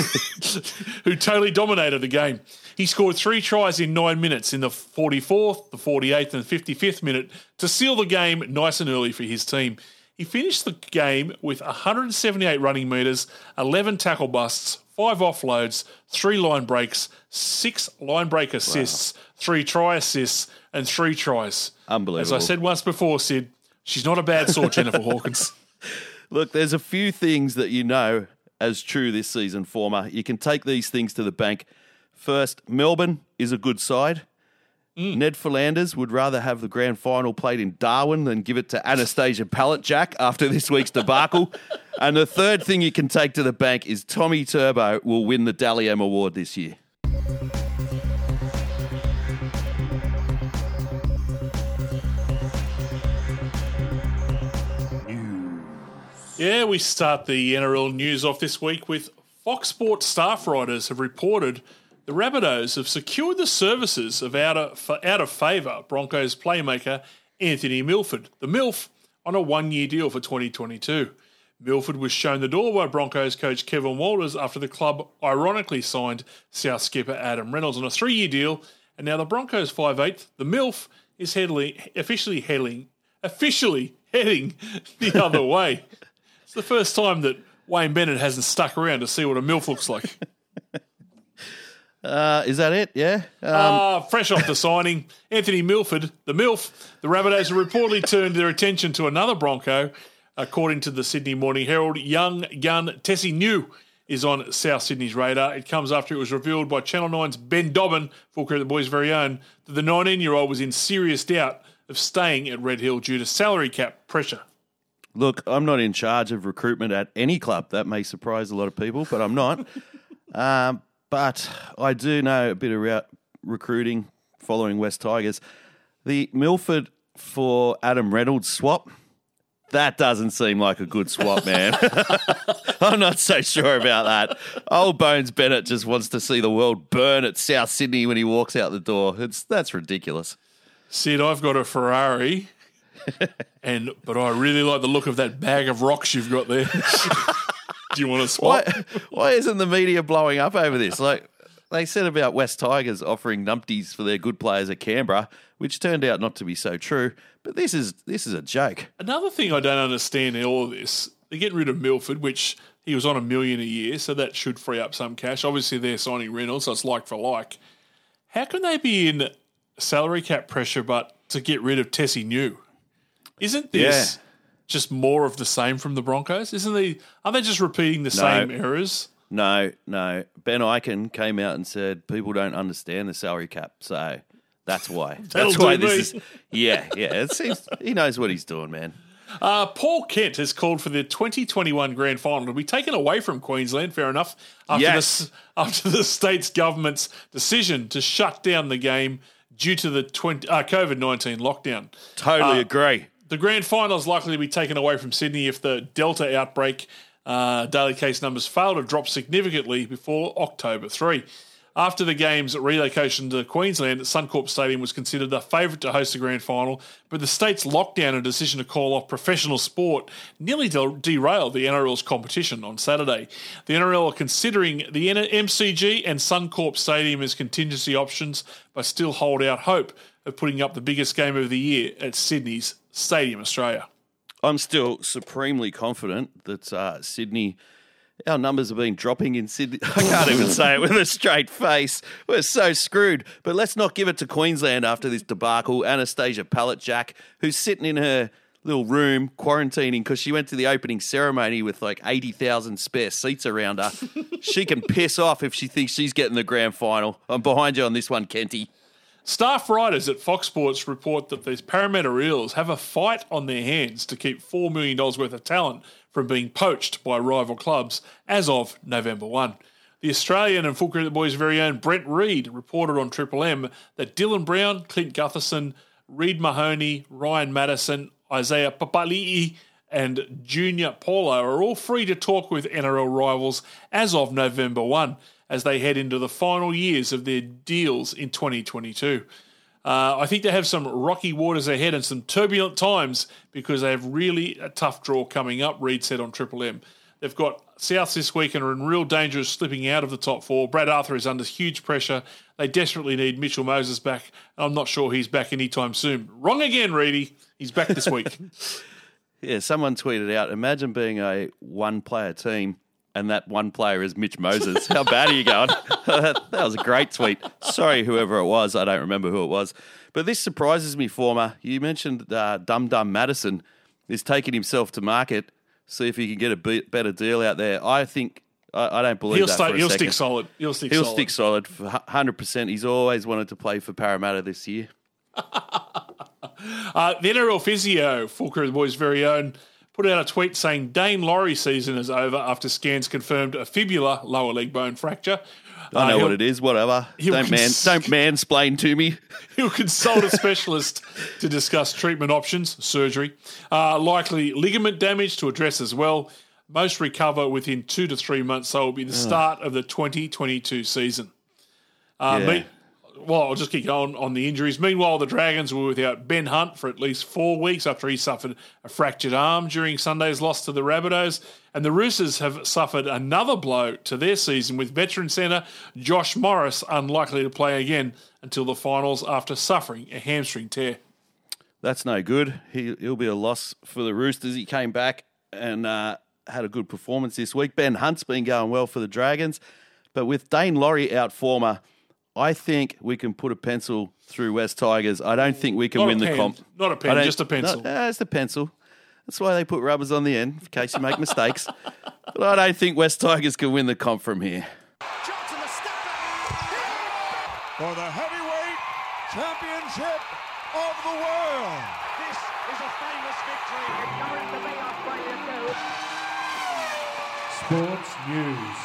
who totally dominated the game. He scored three tries in nine minutes in the forty-fourth, the forty-eighth and fifty-fifth minute to seal the game nice and early for his team. He finished the game with one hundred seventy-eight running metres, eleven tackle busts, five offloads, three line breaks, six line break assists, wow. three try assists and three tries. Unbelievable. As I said once before, Sid, she's not a bad sort, Jennifer Hawkins. Look, there's a few things that you know as true this season, Former. You can take these things to the bank. First, Melbourne is a good side. Mm. Ned Philanders would rather have the grand final played in Darwin than give it to Anastasia Palletjack after this week's debacle. And the third thing you can take to the bank is Tommy Turbo will win the Dally M Award this year. Yeah, we start the N R L news off this week with Fox Sports staff writers have reported the Rabbitohs have secured the services of out of, out of favour Broncos playmaker Anthony Milford, the MILF, on a one-year deal for twenty twenty-two. Milford was shown the door by Broncos coach Kevin Walters after the club ironically signed South skipper Adam Reynolds on a three-year deal, and now the Broncos five eighth, the MILF, is heading, officially heading, officially heading the other way. It's the first time that Wayne Bennett hasn't stuck around to see what a MILF looks like. Uh, is that it? Yeah. Um, Uh, fresh off the signing, Anthony Milford, the MILF, the Rabbitohs have reportedly turned their attention to another Bronco. According to the Sydney Morning Herald, young gun Tessie New is on South Sydney's radar. It comes after it was revealed by Channel nine's Ben Dobbin, full credit the boys' very own, that the nineteen-year-old was in serious doubt of staying at Red Hill due to salary cap pressure. Look, I'm not in charge of recruitment at any club. That may surprise a lot of people, but I'm not. um, but I do know a bit about recruiting following West Tigers. The Milford for Adam Reynolds swap, that doesn't seem like a good swap, man. I'm not so sure about that. Old Bones Bennett just wants to see the world burn at South Sydney when he walks out the door. It's That's ridiculous. Sid, I've got a Ferrari, and but I really like the look of that bag of rocks you've got there. Do you want to swap? Why, why isn't the media blowing up over this? Like they said about West Tigers offering numpties for their good players at Canberra, which turned out not to be so true. But this is this is a joke. Another thing I don't understand in all of this, they're getting rid of Milford, which he was on a million a year, so that should free up some cash. Obviously, they're signing Reynolds, so it's like for like. How can they be in salary cap pressure but to get rid of Tessie New? Isn't this... Yeah. just more of the same from the Broncos? Isn't they? Are they just repeating the No. same errors? No, no. Ben Eichen came out and said people don't understand the salary cap, so that's why. That's That'll why do this me. is. Yeah, yeah. It seems he knows what he's doing, man. Uh, Paul Kent has called for the twenty twenty-one grand final to be taken away from Queensland, fair enough, after, Yes. the, after the state's government's decision to shut down the game due to the twenty, uh, COVID nineteen lockdown. Totally Uh, agree. The grand final is likely to be taken away from Sydney if the Delta outbreak uh, daily case numbers fail to drop significantly before October third. After the game's relocation to Queensland, Suncorp Stadium was considered the favourite to host the grand final, but the state's lockdown and decision to call off professional sport nearly de- derailed the N R L's competition on Saturday. The N R L are considering the M C G and Suncorp Stadium as contingency options, but still hold out hope of putting up the biggest game of the year at Sydney's Stadium Australia. I'm still supremely confident that uh, Sydney, our numbers have been dropping in Sydney. I can't even say it with a straight face. We're so screwed. But let's not give it to Queensland after this debacle. Anastasia Palletjack, who's sitting in her little room quarantining because she went to the opening ceremony with like eighty thousand spare seats around her. She can piss off if she thinks she's getting the grand final. I'm behind you on this one, Kenty. Staff writers at Fox Sports report that these Parramatta Eels have a fight on their hands to keep four million dollars worth of talent from being poached by rival clubs as of November first. The Australian and full credit the boys' very own Brent Reid reported on Triple M that Dylan Brown, Clint Gutherson, Reid Mahoney, Ryan Madison, Isaiah Papali'i and Junior Paulo are all free to talk with N R L rivals as of November first, as they head into the final years of their deals in twenty twenty-two. Uh, I think they have some rocky waters ahead and some turbulent times because they have really a tough draw coming up, Reid said on Triple M. They've got Souths this week and are in real danger of slipping out of the top four. Brad Arthur is under huge pressure. They desperately need Mitchell Moses back. I'm not sure he's back anytime soon. Wrong again, Reedy. He's back this week. Yeah, someone tweeted out, imagine being a one-player team and that one player is Mitch Moses. How bad are you going? that, that was a great tweet. Sorry, whoever it was. I don't remember who it was. But this surprises me, Former. You mentioned uh, Dum Dum Madison is taking himself to market, see if he can get a be- better deal out there. I think, I, I don't believe he'll that stay, for a He'll second. stick solid. He'll stick he'll solid. stick solid for one hundred percent. He's always wanted to play for Parramatta this year. uh, the N R L physio, full crew of the boys' very own, put out a tweet saying Dane Laurie's season is over after scans confirmed a fibular lower leg bone fracture. I know uh, what it is, whatever. Don't, man, cons- don't mansplain to me. He'll consult a specialist to discuss treatment options, surgery. Uh, likely ligament damage to address as well. Most recover within two to three months, so it will be the start of the twenty twenty-two season. Uh, Yeah. me- well, I'll just keep going on the injuries. Meanwhile, the Dragons were without Ben Hunt for at least four weeks after he suffered a fractured arm during Sunday's loss to the Rabbitohs. And the Roosters have suffered another blow to their season with veteran centre Josh Morris unlikely to play again until the finals after suffering a hamstring tear. That's no good. He, he'll be a loss for the Roosters. He came back and uh, had a good performance this week. Ben Hunt's been going well for the Dragons. But with Dane Laurie out, Former, I think we can put a pencil through West Tigers. I don't think we can Not a win the pen. comp. Not a pen, I don't- just a pencil. No, uh, it's a pencil. That's why they put rubbers on the end, in case you make mistakes. But I don't think West Tigers can win the comp from here. For the heavyweight championship of the world. This is a famous victory. It's going to be Australia too. Sports news.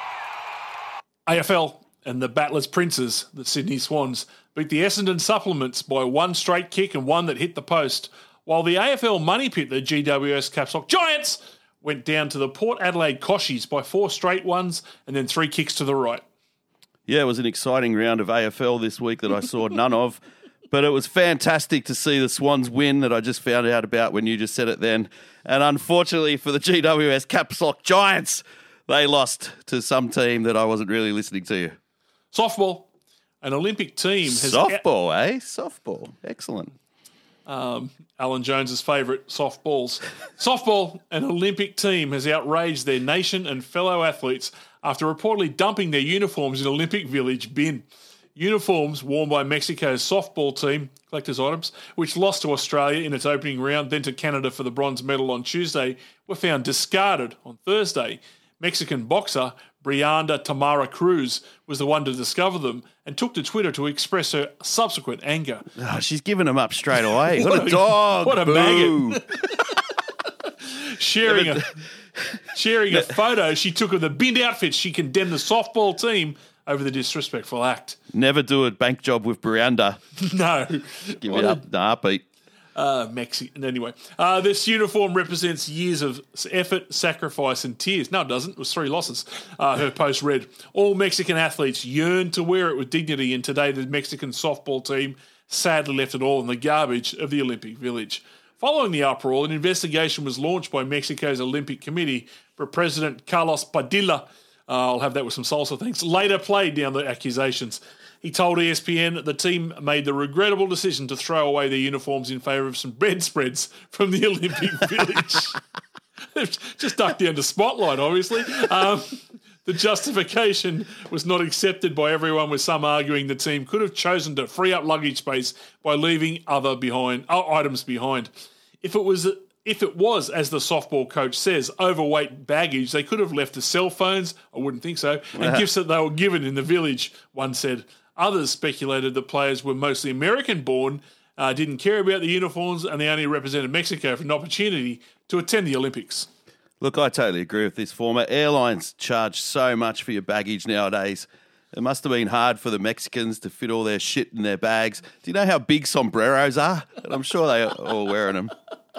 A F L and the Batlers Princes, the Sydney Swans, beat the Essendon Supplements by one straight kick and one that hit the post, while the A F L Money Pit, the G W S Caps Lock Giants, went down to the Port Adelaide Coshies by four straight ones and then three kicks to the right. Yeah, it was an exciting round of A F L this week that I saw none of, but it was fantastic to see the Swans win that I just found out about when you just said it then. And unfortunately for the G W S Caps Lock Giants, they lost to some team that I wasn't really listening to. Softball, an Olympic team has... Softball, eh? Softball. Excellent. Um, Alan Jones's favourite, softballs. Softball, an Olympic team, has outraged their nation and fellow athletes after reportedly dumping their uniforms in Olympic Village bin. Uniforms worn by Mexico's softball team, collector's items, which lost to Australia in its opening round, then to Canada for the bronze medal on Tuesday, were found discarded on Thursday. Mexican boxer Brianda Tamara Cruz was the one to discover them and took to Twitter to express her subsequent anger. Oh, she's given them up straight away. What, What a a- dog. what a Boo. maggot. Sharing a, sharing a photo she took of the binned outfits, she condemned the softball team over the disrespectful act. Never do a bank job with Brianda. No. Give What it a- up. Nah, Pete. Uh, Mexican. Anyway, uh, this uniform represents years of effort, sacrifice, and tears. No, it doesn't. It was three losses. Uh, her post read, all Mexican athletes yearn to wear it with dignity, and today the Mexican softball team sadly left it all in the garbage of the Olympic Village. Following the uproar, an investigation was launched by Mexico's Olympic Committee, but President Carlos Padilla, uh, I'll have that with some salsa thanks, later played down the accusations. He told E S P N that the team made the regrettable decision to throw away their uniforms in favour of some bread spreads from the Olympic Village. Just ducked down to spotlight, obviously. Um, the justification was not accepted by everyone, with some arguing the team could have chosen to free up luggage space by leaving other behind uh, items behind. If it was... If it was, as the softball coach says, overweight baggage, they could have left the cell phones, I wouldn't think so, and gifts that they were given in the village, one said. Others speculated the players were mostly American-born, uh, didn't care about the uniforms, and they only represented Mexico for an opportunity to attend the Olympics. Look, I totally agree with this. Former airlines charge so much for your baggage nowadays. It must have been hard for the Mexicans to fit all their shit in their bags. Do you know how big sombreros are? And I'm sure they're all wearing them.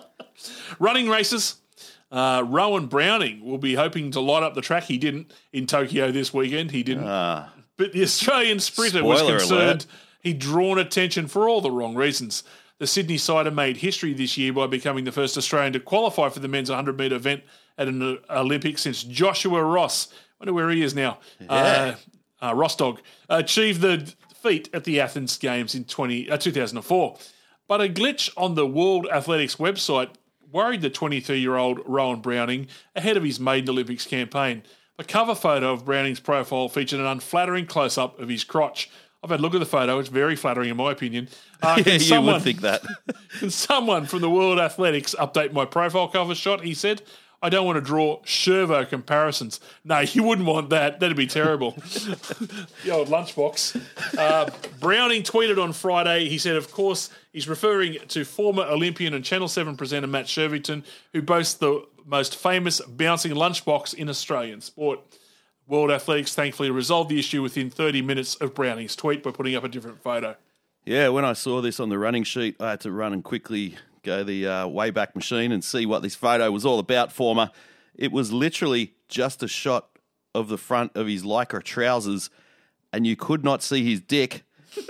Running races. Uh, Rowan Browning will be hoping to light up the track. He didn't in Tokyo this weekend. He didn't. Ah. But the Australian sprinter was Spoiler concerned alert. he'd drawn attention for all the wrong reasons. The Sydney sider made history this year by becoming the first Australian to qualify for the men's one hundred metre event at an Olympics since Joshua Ross. I wonder where he is now. Yeah. Uh, uh, Ross Dog achieved the feat at the Athens Games in twenty, uh, two thousand four. But a glitch on the World Athletics website worried the twenty-three-year-old Rowan Browning ahead of his maiden Olympics campaign. The cover photo of Browning's profile featured an unflattering close-up of his crotch. I've had a look at the photo. It's very flattering in my opinion. Uh, Yeah, can you someone, would think that. Can someone from the World Athletics update my profile cover shot, he said. I don't want to draw Shervo comparisons. No, you wouldn't want that. That'd be terrible. The old lunchbox. Uh, Browning tweeted on Friday, he said, of course, he's referring to former Olympian and Channel seven presenter Matt Shervington, who boasts the most famous bouncing lunchbox in Australian sport. World Athletics thankfully resolved the issue within thirty minutes of Browning's tweet by putting up a different photo. Yeah, when I saw this on the running sheet, I had to run and quickly go the uh, Wayback Machine and see what this photo was all about for me. It was literally just a shot of the front of his Lycra trousers, and you could not see his dick,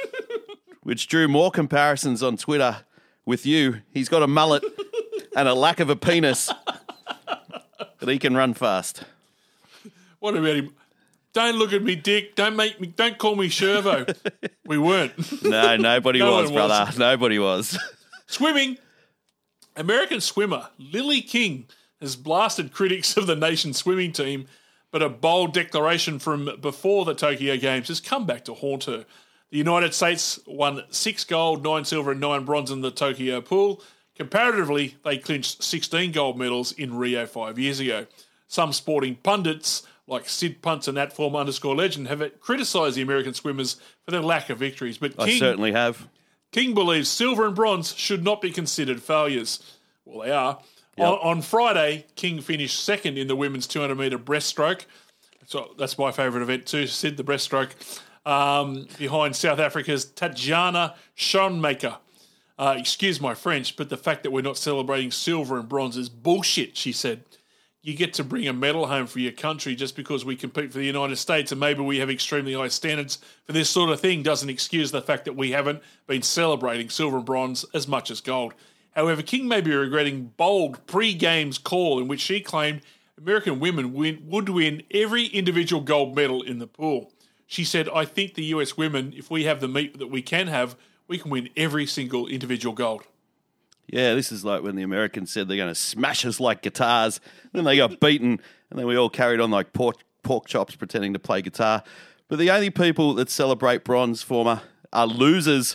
which drew more comparisons on Twitter with you. He's got a mullet and a lack of a penis, but he can run fast. What about him? Don't look at me, Dick. Don't make me. Don't call me Shervo. We weren't. No, nobody No was, one brother. was. Nobody was. Swimming. American swimmer Lily King has blasted critics of the nation's swimming team, but a bold declaration from before the Tokyo Games has come back to haunt her. The United States won six gold, nine silver and nine bronze in the Tokyo pool. Comparatively, they clinched sixteen gold medals in Rio five years ago. Some sporting pundits, like Sid Punts and Atform underscore legend, have criticised the American swimmers for their lack of victories. But King, I certainly have. King believes silver and bronze should not be considered failures. Well, they are. Yep. On, on Friday, King finished second in the women's two hundred metre breaststroke. So that's my favourite event too, Sid, the breaststroke, um, behind South Africa's Tatjana Schoenmaker. Uh, excuse my French, but the fact that we're not celebrating silver and bronze is bullshit, she said. You get to bring a medal home for your country just because we compete for the United States and maybe we have extremely high standards for this sort of thing doesn't excuse the fact that we haven't been celebrating silver and bronze as much as gold. However, King may be regretting bold pre-games call in which she claimed American women win, would win every individual gold medal in the pool. She said, I think the U S women, if we have the meat that we can have, we can win every single individual gold. Yeah, this is like when the Americans said they're going to smash us like guitars. Then they got beaten, and then we all carried on like pork, pork chops pretending to play guitar. But the only people that celebrate bronze, Former, are losers.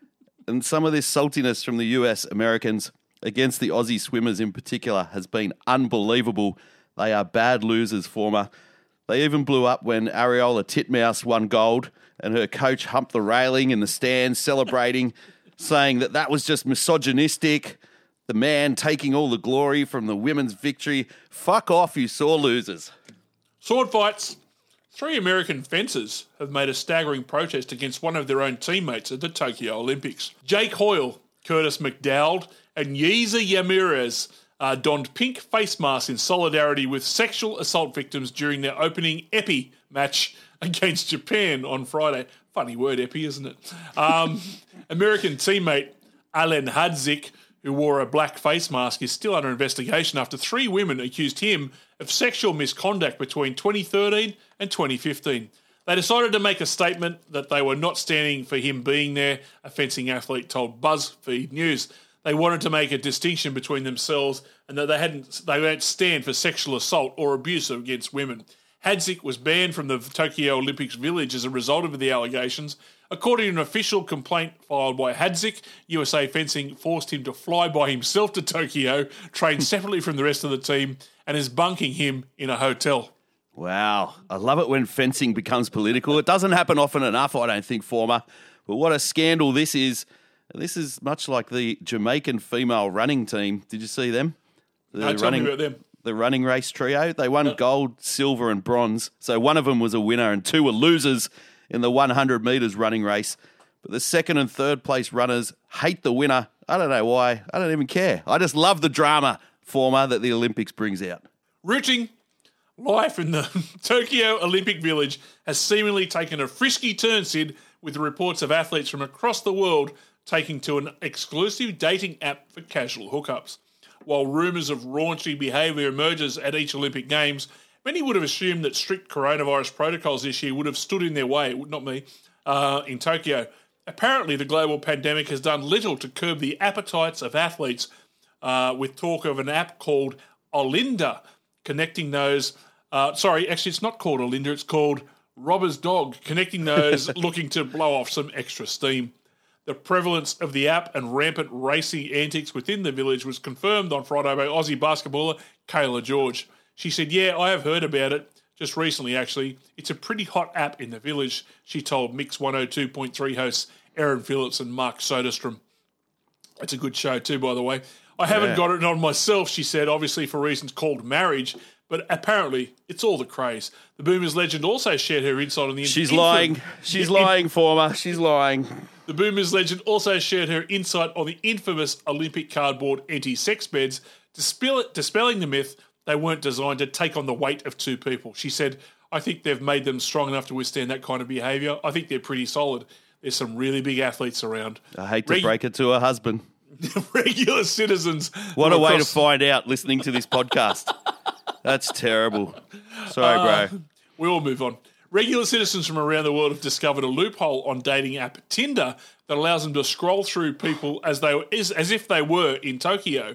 And some of this saltiness from the U S Americans against the Aussie swimmers in particular has been unbelievable. They are bad losers, Former. They even blew up when Ariola Titmouse won gold and her coach humped the railing in the stands celebrating, saying that that was just misogynistic, the man taking all the glory from the women's victory. Fuck off, you sore losers. Sword fights. Three American fencers have made a staggering protest against one of their own teammates at the Tokyo Olympics. Jake Hoyle, Curtis McDowell, and Yeezy Yamirez uh, donned pink face masks in solidarity with sexual assault victims during their opening Epi match against Japan on Friday. Funny word, Epi, isn't it? Um, American teammate Alen Hadzik, who wore a black face mask, is still under investigation after three women accused him of sexual misconduct between twenty thirteen and twenty fifteen. They decided to make a statement that they were not standing for him being there, a fencing athlete told BuzzFeed News. They wanted to make a distinction between themselves and that they hadn't they don't stand for sexual assault or abuse against women. Hadzik was banned from the Tokyo Olympics village as a result of the allegations. According to an official complaint filed by Hadzik, U S A Fencing forced him to fly by himself to Tokyo, train separately from the rest of the team, and is bunking him in a hotel. Wow. I love it when fencing becomes political. It doesn't happen often enough, I don't think, Former. But what a scandal this is. This is much like the Jamaican female running team. Did you see them? The No, tell running, me about them. The running race trio. They won No. gold, silver and bronze. So one of them was a winner and two were losers in the one hundred metres running race. But the second and third place runners hate the winner. I don't know why. I don't even care. I just love the drama, Former, that the Olympics brings out. Rooting. Life in the Tokyo Olympic Village has seemingly taken a frisky turn, Sid, with reports of athletes from across the world taking to an exclusive dating app for casual hookups. While rumours of raunchy behaviour emerges at each Olympic Games, many would have assumed that strict coronavirus protocols this year would have stood in their way, not me, uh, in Tokyo. Apparently, the global pandemic has done little to curb the appetites of athletes, uh, with talk of an app called Olinda, connecting those... Uh, sorry, actually, it's not called Olinda, it's called Robber's Dog, connecting those looking to blow off some extra steam. The prevalence of the app and rampant racing antics within the village was confirmed on Friday by Aussie basketballer Kayla George. She said, yeah, I have heard about it, just recently actually. It's a pretty hot app in the village, she told Mix one oh two point three hosts Aaron Phillips and Mark Soderstrom. It's a good show too, by the way. I haven't Yeah. got it on myself, she said, obviously for reasons called marriage, but apparently it's all the craze. The Boomers legend also shared her insight on the... She's infam- lying. She's in- lying, Former. She's lying. The Boomers legend also shared her insight on the infamous Olympic cardboard anti-sex beds, dispel dispelling the myth they weren't designed to take on the weight of two people. She said, I think they've made them strong enough to withstand that kind of behaviour. I think they're pretty solid. There's some really big athletes around. I hate to Reg- break it to her husband. Regular citizens. What a who way to across- find out listening to this podcast. That's terrible. Sorry, Uh, bro. We all move on. Regular citizens from around the world have discovered a loophole on dating app Tinder that allows them to scroll through people as they as, as if they were in Tokyo.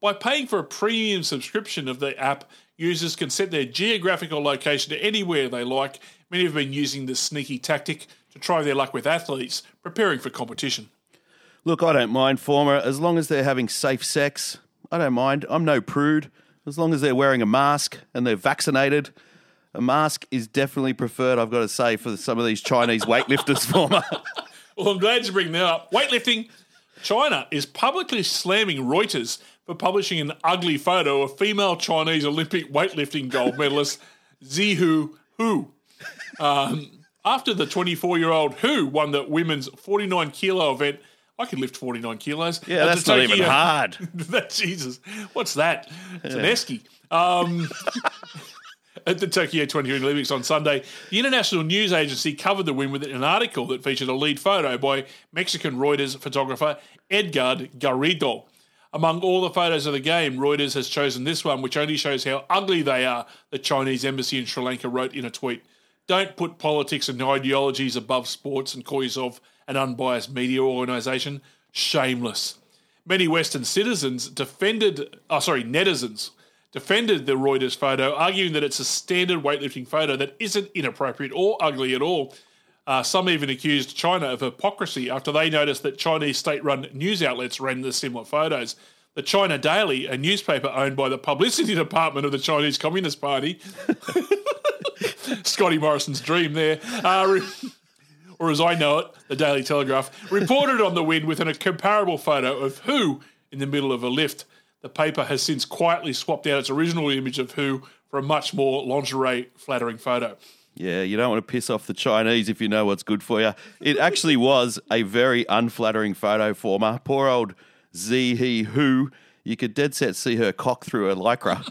By paying for a premium subscription of the app, users can set their geographical location to anywhere they like. Many have been using this sneaky tactic to try their luck with athletes preparing for competition. Look, I don't mind, Former, as long as they're having safe sex. I don't mind. I'm no prude. As long as they're wearing a mask and they're vaccinated. A mask is definitely preferred, I've got to say, for some of these Chinese weightlifters, Former. Well, I'm glad you bring that up. Weightlifting. China is publicly slamming Reuters for publishing an ugly photo of female Chinese Olympic weightlifting gold medalist Zihu Hu. Um, after the twenty-four-year-old Hu won the women's forty-nine kilo event, I can lift forty-nine kilos. Yeah, that's not even hard. that, Jesus, what's that? It's yeah. an esky. Um, at the Tokyo twenty twenty Olympics on Sunday, the International News Agency covered the win with an article that featured a lead photo by Mexican Reuters photographer Edgar Garrido. Among all the photos of the game, Reuters has chosen this one, which only shows how ugly they are, the Chinese embassy in Sri Lanka wrote in a tweet. Don't put politics and ideologies above sports and call yourself an unbiased media organisation. Shameless. Many Western citizens defended, oh sorry, netizens, defended the Reuters photo, arguing that it's a standard weightlifting photo that isn't inappropriate or ugly at all. Uh, some even accused China of hypocrisy after they noticed that Chinese state-run news outlets ran the similar photos. The China Daily, a newspaper owned by the publicity department of the Chinese Communist Party, Scotty Morrison's dream there, uh, re- or as I know it, the Daily Telegraph, reported on the win with an, a comparable photo of Hu in the middle of a lift. The paper has since quietly swapped out its original image of Hu for a much more lingerie-flattering photo. Yeah, you don't want to piss off the Chinese if you know what's good for you. It actually was a very unflattering photo, Former. Poor old Zihi Hu. You could dead set see her cock through her lycra.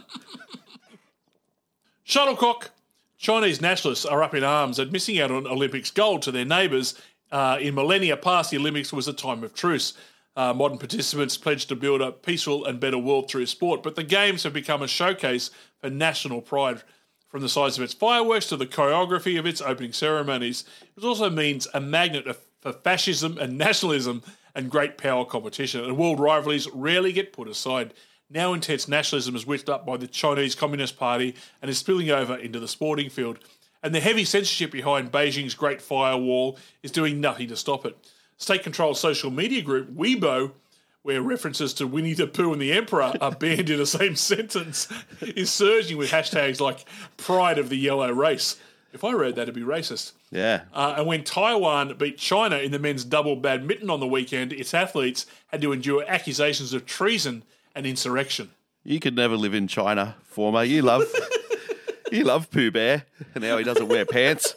Shuttlecock. Chinese nationalists are up in arms at missing out on Olympics gold to their neighbours. Uh, in millennia past, the Olympics was a time of truce. Uh, modern participants pledged to build a peaceful and better world through sport, but the Games have become a showcase for national pride. From the size of its fireworks to the choreography of its opening ceremonies, it also means a magnet for fascism and nationalism and great power competition, and world rivalries rarely get put aside. Now intense nationalism is whipped up by the Chinese Communist Party and is spilling over into the sporting field. And the heavy censorship behind Beijing's Great Firewall is doing nothing to stop it. State-controlled social media group Weibo, where references to Winnie the Pooh and the Emperor are banned in the same sentence, is surging with hashtags like Pride of the Yellow Race. If I read that, it'd be racist. Yeah. Uh, and when Taiwan beat China in the men's double badminton on the weekend, its athletes had to endure accusations of treason and insurrection. You could never live in China, Former. You love, you love Pooh Bear, and now he doesn't wear pants.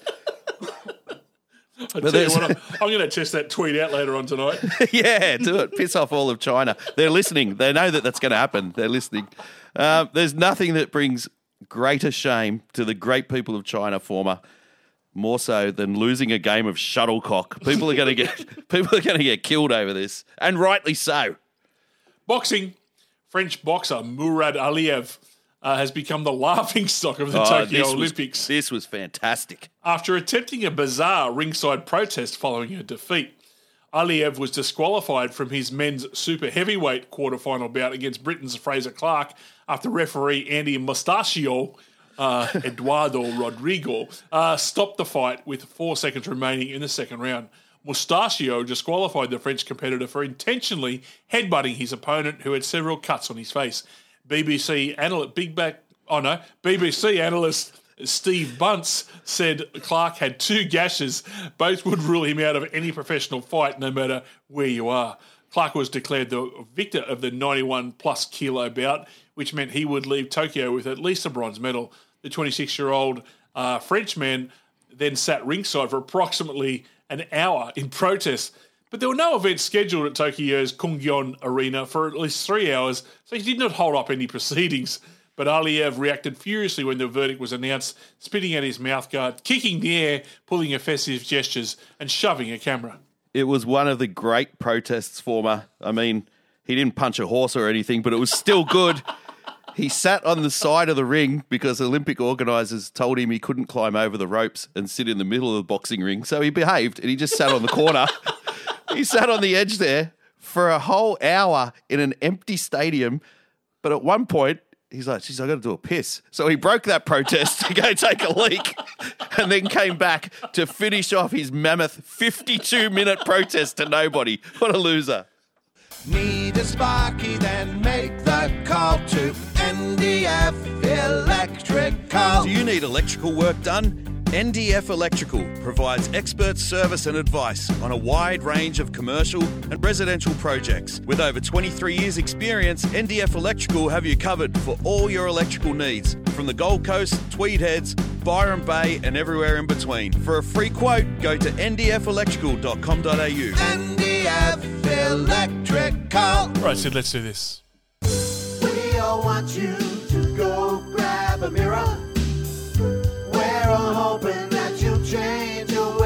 I tell you what, I'm, I'm going to test that tweet out later on tonight. Yeah, do it. Piss off all of China. They're listening. They know that that's going to happen. They're listening. Uh, there's nothing that brings greater shame to the great people of China, Former, more so than losing a game of shuttlecock. People are going to get people are going to get killed over this, and rightly so. Boxing. French boxer Murad Aliyev Uh, has become the laughingstock of the oh, Tokyo this Olympics. Was, this was fantastic. After attempting a bizarre ringside protest following a defeat, Aliyev was disqualified from his men's super heavyweight quarterfinal bout against Britain's Fraser Clark after referee Andy Mustachio, uh, Eduardo Rodrigo, uh, stopped the fight with four seconds remaining in the second round. Mustachio disqualified the French competitor for intentionally headbutting his opponent, who had several cuts on his face. B B C analyst, big back, oh no, B B C analyst Steve Bunce said Clark had two gashes. Both would rule him out of any professional fight, no matter where you are. Clark was declared the victor of the ninety-one plus kilo bout, which meant he would leave Tokyo with at least a bronze medal. The twenty-six-year-old uh, Frenchman then sat ringside for approximately an hour in protest. But there were no events scheduled at Tokyo's Kungyon Arena for at least three hours, so he did not hold up any proceedings. But Aliyev reacted furiously when the verdict was announced, spitting at his mouthguard, kicking the air, pulling offensive gestures, and shoving a camera. It was one of the great protests, Former. I mean, he didn't punch a horse or anything, but it was still good. He sat on the side of the ring because Olympic organisers told him he couldn't climb over the ropes and sit in the middle of the boxing ring. So he behaved and he just sat on the corner. He sat on the edge there for a whole hour in an empty stadium But at one point, he's like, geez, I got to do a piss. So he broke that protest to go take a leak and then came back to finish off his mammoth fifty-two minute protest to nobody. What a loser. Need a sparky, then make the call to N D F Electrical. Do you need electrical work done? N D F Electrical provides expert service and advice on a wide range of commercial and residential projects. With over twenty-three years experience, N D F Electrical have you covered for all your electrical needs, from the Gold Coast, Tweed Heads, Byron Bay and everywhere in between. For a free quote, go to n d f electrical dot com dot a u. N D F Electrical. Right, Sid, let's do this. We all want you to go grab a mirror. We're all hoping that you'll change your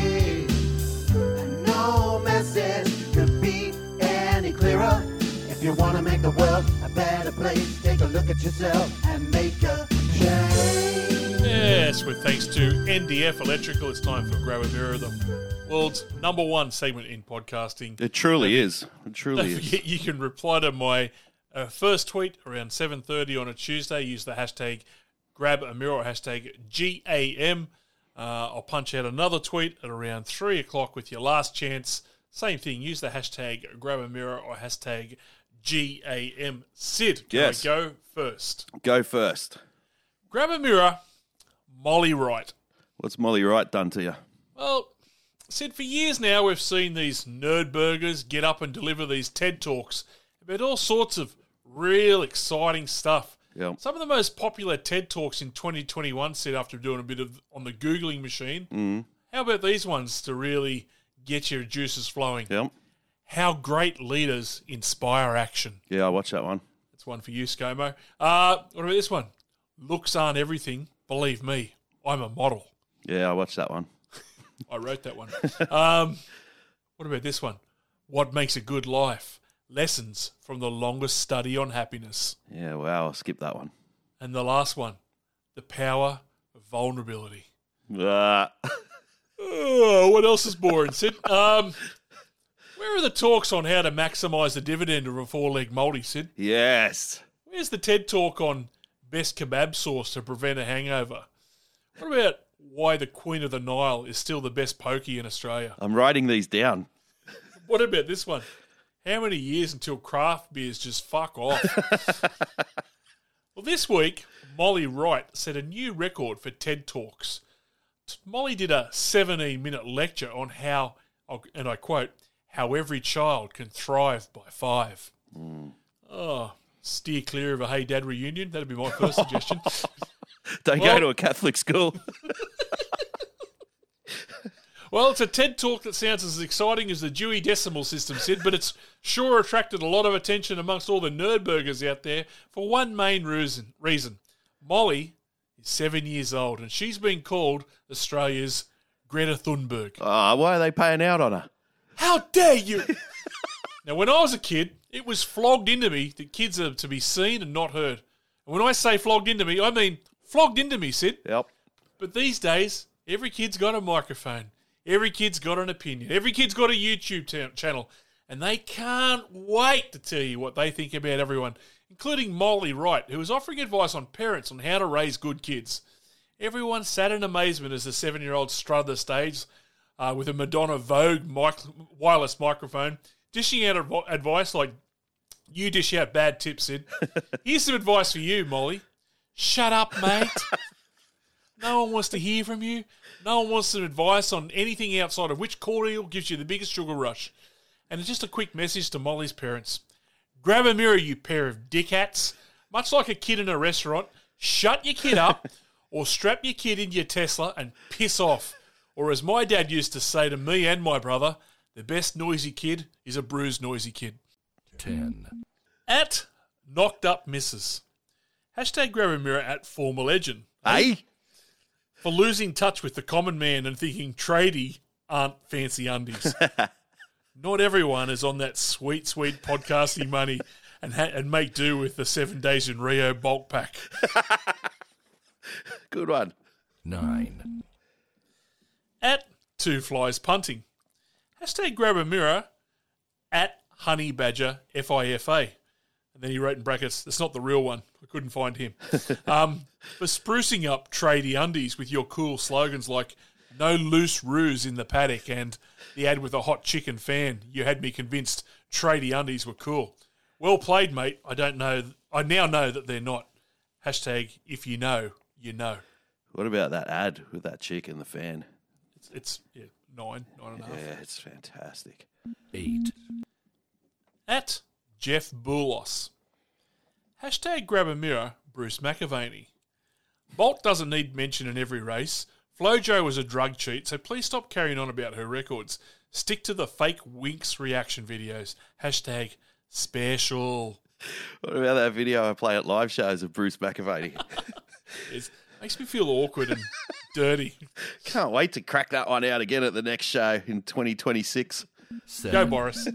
ways. And no message could be any clearer. If you want to make the world a better place, take a look at yourself and make a change. Yes, with thanks to N D F Electrical, it's time for Grab a Mirror, the world's number one segment in podcasting. It truly is. It truly Don't is. forget, you can reply to my uh, first tweet around seven thirty on a Tuesday. Use the hashtag Grab a Mirror or hashtag G A M. Uh, I'll punch out another tweet at around three o'clock with your last chance. Same thing. Use the hashtag Grab a Mirror or hashtag G A M. Sid, can Yes. I go first? Go first. Grab a Mirror, Molly Wright. What's Molly Wright done to you? Well, Sid, for years now we've seen these nerd burgers get up and deliver these TED Talks about all sorts of real exciting stuff. Yep. Some of the most popular TED Talks in twenty twenty-one, Sid, after doing a bit of on the Googling machine. Mm. How about these ones to really get your juices flowing? Yep. How great leaders inspire action. Yeah, I watched that one. That's one for you, ScoMo. Uh, what about this one? Looks aren't everything. Believe me, I'm a model. Yeah, I watched that one. I wrote that one. Um, what about this one? What makes a good life? Lessons from the longest study on happiness. Yeah, wow, I'll skip that one. And the last one, the power of vulnerability. Ah. Oh, what else is boring, Sid? Um, where are the talks on how to maximise the dividend of a four-leg multi, Sid? Yes. Where's the TED Talk on best kebab sauce to prevent a hangover? What about why the Queen of the Nile is still the best pokey in Australia? I'm writing these down. What about this one? How many years until craft beers just fuck off? Well, this week, Molly Wright set a new record for TED Talks. Molly did a seventeen-minute lecture on how, and I quote, how every child can thrive by five. Mm. Oh, steer clear of a Hey Dad reunion. That'd be my first suggestion. Don't Well- go to a Catholic school. Well, it's a TED Talk that sounds as exciting as the Dewey Decimal System, Sid, but it's sure attracted a lot of attention amongst all the nerdburgers out there for one main reason. reason. Molly is seven years old, and she's been called Australia's Greta Thunberg. Oh, why are they paying out on her? How dare you! Now, when I was a kid, it was flogged into me that kids are to be seen and not heard. And when I say flogged into me, I mean flogged into me, Sid. Yep. But these days, every kid's got a microphone. Every kid's got an opinion. Every kid's got a YouTube t- channel. And they can't wait to tell you what they think about everyone, including Molly Wright, who is offering advice on parents on how to raise good kids. Everyone sat in amazement as the seven-year-old strutted the stage uh, with a Madonna Vogue mic- wireless microphone, dishing out adv- advice like, you dish out bad tips, Sid. Here's some advice for you, Molly. Shut up, mate. No one wants to hear from you. No one wants some advice on anything outside of which cordial gives you the biggest sugar rush. And it's just a quick message to Molly's parents. Grab a mirror, you pair of dickhats. Much like a kid in a restaurant, shut your kid up or strap your kid into your Tesla and piss off. Or as my dad used to say to me and my brother, the best noisy kid is a bruised noisy kid. Ten. At Knocked Up Misses. Hashtag grab a mirror at former legend. Hey? For losing touch with the common man and thinking tradie aren't fancy undies. Not everyone is on that sweet, sweet podcasting money and ha- and make do with the seven days in Rio bulk pack. Good one. Nine. At Two Flies Punting. Hashtag grab a mirror at Honey Badger F I F A. And then he wrote in brackets, "It's not the real one. I couldn't find him." um, for sprucing up tradie undies with your cool slogans like "No loose ruse in the paddock" and the ad with a hot chicken fan, you had me convinced tradie undies were cool. Well played, mate. I don't know. I now know that they're not. Hashtag if you know, you know. What about that ad with that chick and the fan? It's, it's yeah, nine, nine and a half. Yeah, it's fantastic. Eight. At Jeff Boulos. Hashtag grab a mirror, Bruce McAvaney. Bolt doesn't need mention in every race. Flojo was a drug cheat, so please stop carrying on about her records. Stick to the fake Winx reaction videos. Hashtag special. What about that video I play at live shows of Bruce McAvaney? It makes me feel awkward and dirty. Can't wait to crack that one out again at the next show in twenty twenty-six. Seven. Go, Boris.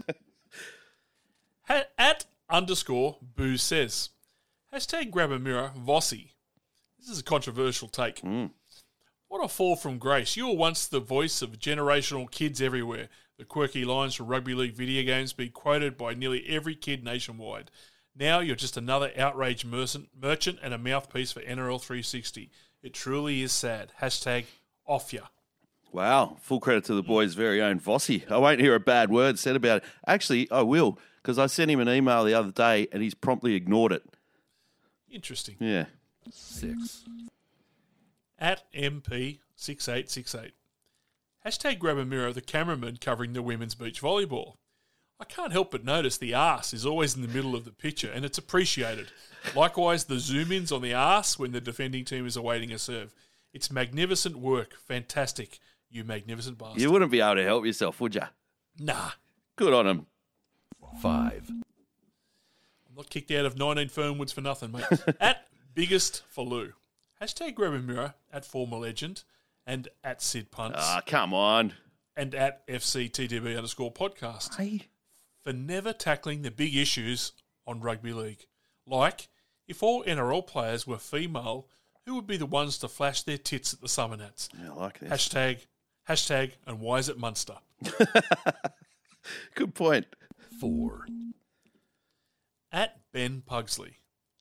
Ha- at underscore Boo says. Hashtag grab a mirror, Vossi. This is a controversial take. Mm. What a fall from grace. You were once the voice of generational kids everywhere. The quirky lines from rugby league video games being quoted by nearly every kid nationwide. Now you're just another outraged merchant, merchant and a mouthpiece for N R L three sixty. It truly is sad. Hashtag off ya. Wow. Full credit to the boys' very own Vossi. I won't hear a bad word said about it. Actually, I will, because I sent him an email the other day and he's promptly ignored it. Interesting. Yeah. Six. At M P six eight six eight. Hashtag grab a mirror, the cameraman covering the women's beach volleyball. I can't help but notice the arse is always in the middle of the picture, and it's appreciated. Likewise, the zoom-ins on the arse when the defending team is awaiting a serve. It's magnificent work. Fantastic, you magnificent bastard. You wouldn't be able to help yourself, would you? Nah. Good on him. Five. I'm not kicked out of nineteen Fernwoods for nothing, mate. At biggest for Lou. Hashtag grab a mirror, at former legend, and at Sid Punts. Ah, come on. And at F C T T B underscore podcast. Hey. For never tackling the big issues on rugby league. Like, if all N R L players were female, who would be the ones to flash their tits at the Summer Nats? Yeah, I like this. Hashtag, hashtag, and why is it Munster? Good point. Four. At Ben Pugsley.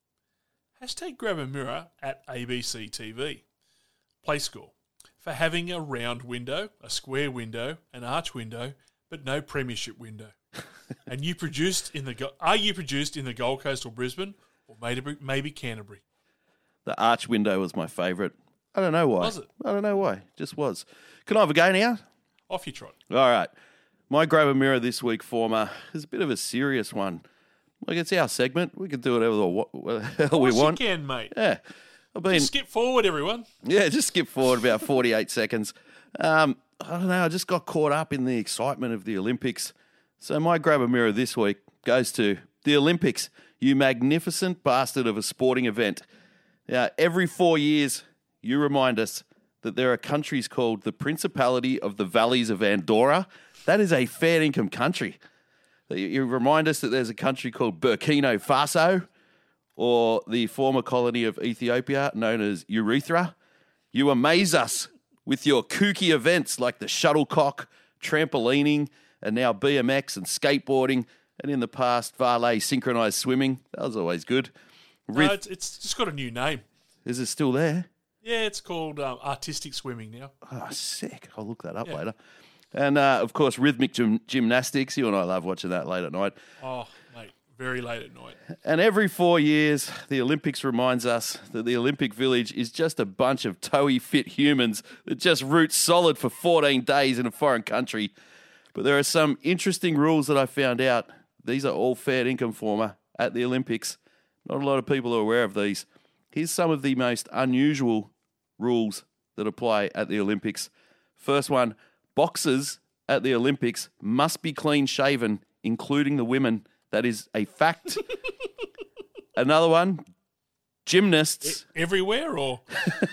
Hashtag grab a mirror at A B C T V. Play School. For having a round window, a square window, an arch window, but no premiership window. And you produced in the Go- are you produced in the Gold Coast or Brisbane or maybe maybe Canterbury? The arch window was my favourite. I don't know why. Was it? I don't know why. Just was. Can I have a go now? Off you trot. All right. My grab a mirror this week, former, is a bit of a serious one. Like, it's our segment. We can do whatever the what, what the hell we want. You can, mate. Yeah. I've been Just skip forward, everyone. Yeah, just skip forward about forty-eight seconds. Um, I don't know. I just got caught up in the excitement of the Olympics. So my grab a mirror this week goes to the Olympics, you magnificent bastard of a sporting event. Now, every four years, you remind us that there are countries called the Principality of the Valleys of Andorra. That is a fair income country. You remind us that there's a country called Burkina Faso, or the former colony of Ethiopia known as Urethra. You amaze us with your kooky events like the shuttlecock, trampolining, and now B M X and skateboarding, and in the past, valet synchronised swimming. That was always good. No, it's, it's just got a new name. Is it still there? Yeah, it's called um, artistic swimming now. Oh, sick. I'll look that up Yeah. later. And, uh, of course, rhythmic gym- gymnastics. You and I love watching that late at night. Oh, mate, very late at night. And every four years, the Olympics reminds us that the Olympic Village is just a bunch of toey fit humans that just root solid for fourteen days in a foreign country. But there are some interesting rules that I found out. These are all fair income former at the Olympics. Not a lot of people are aware of these. Here's some of the most unusual rules that apply at the Olympics. First one, boxers at the Olympics must be clean shaven, including the women. That is a fact. Another one, gymnasts. E- everywhere or?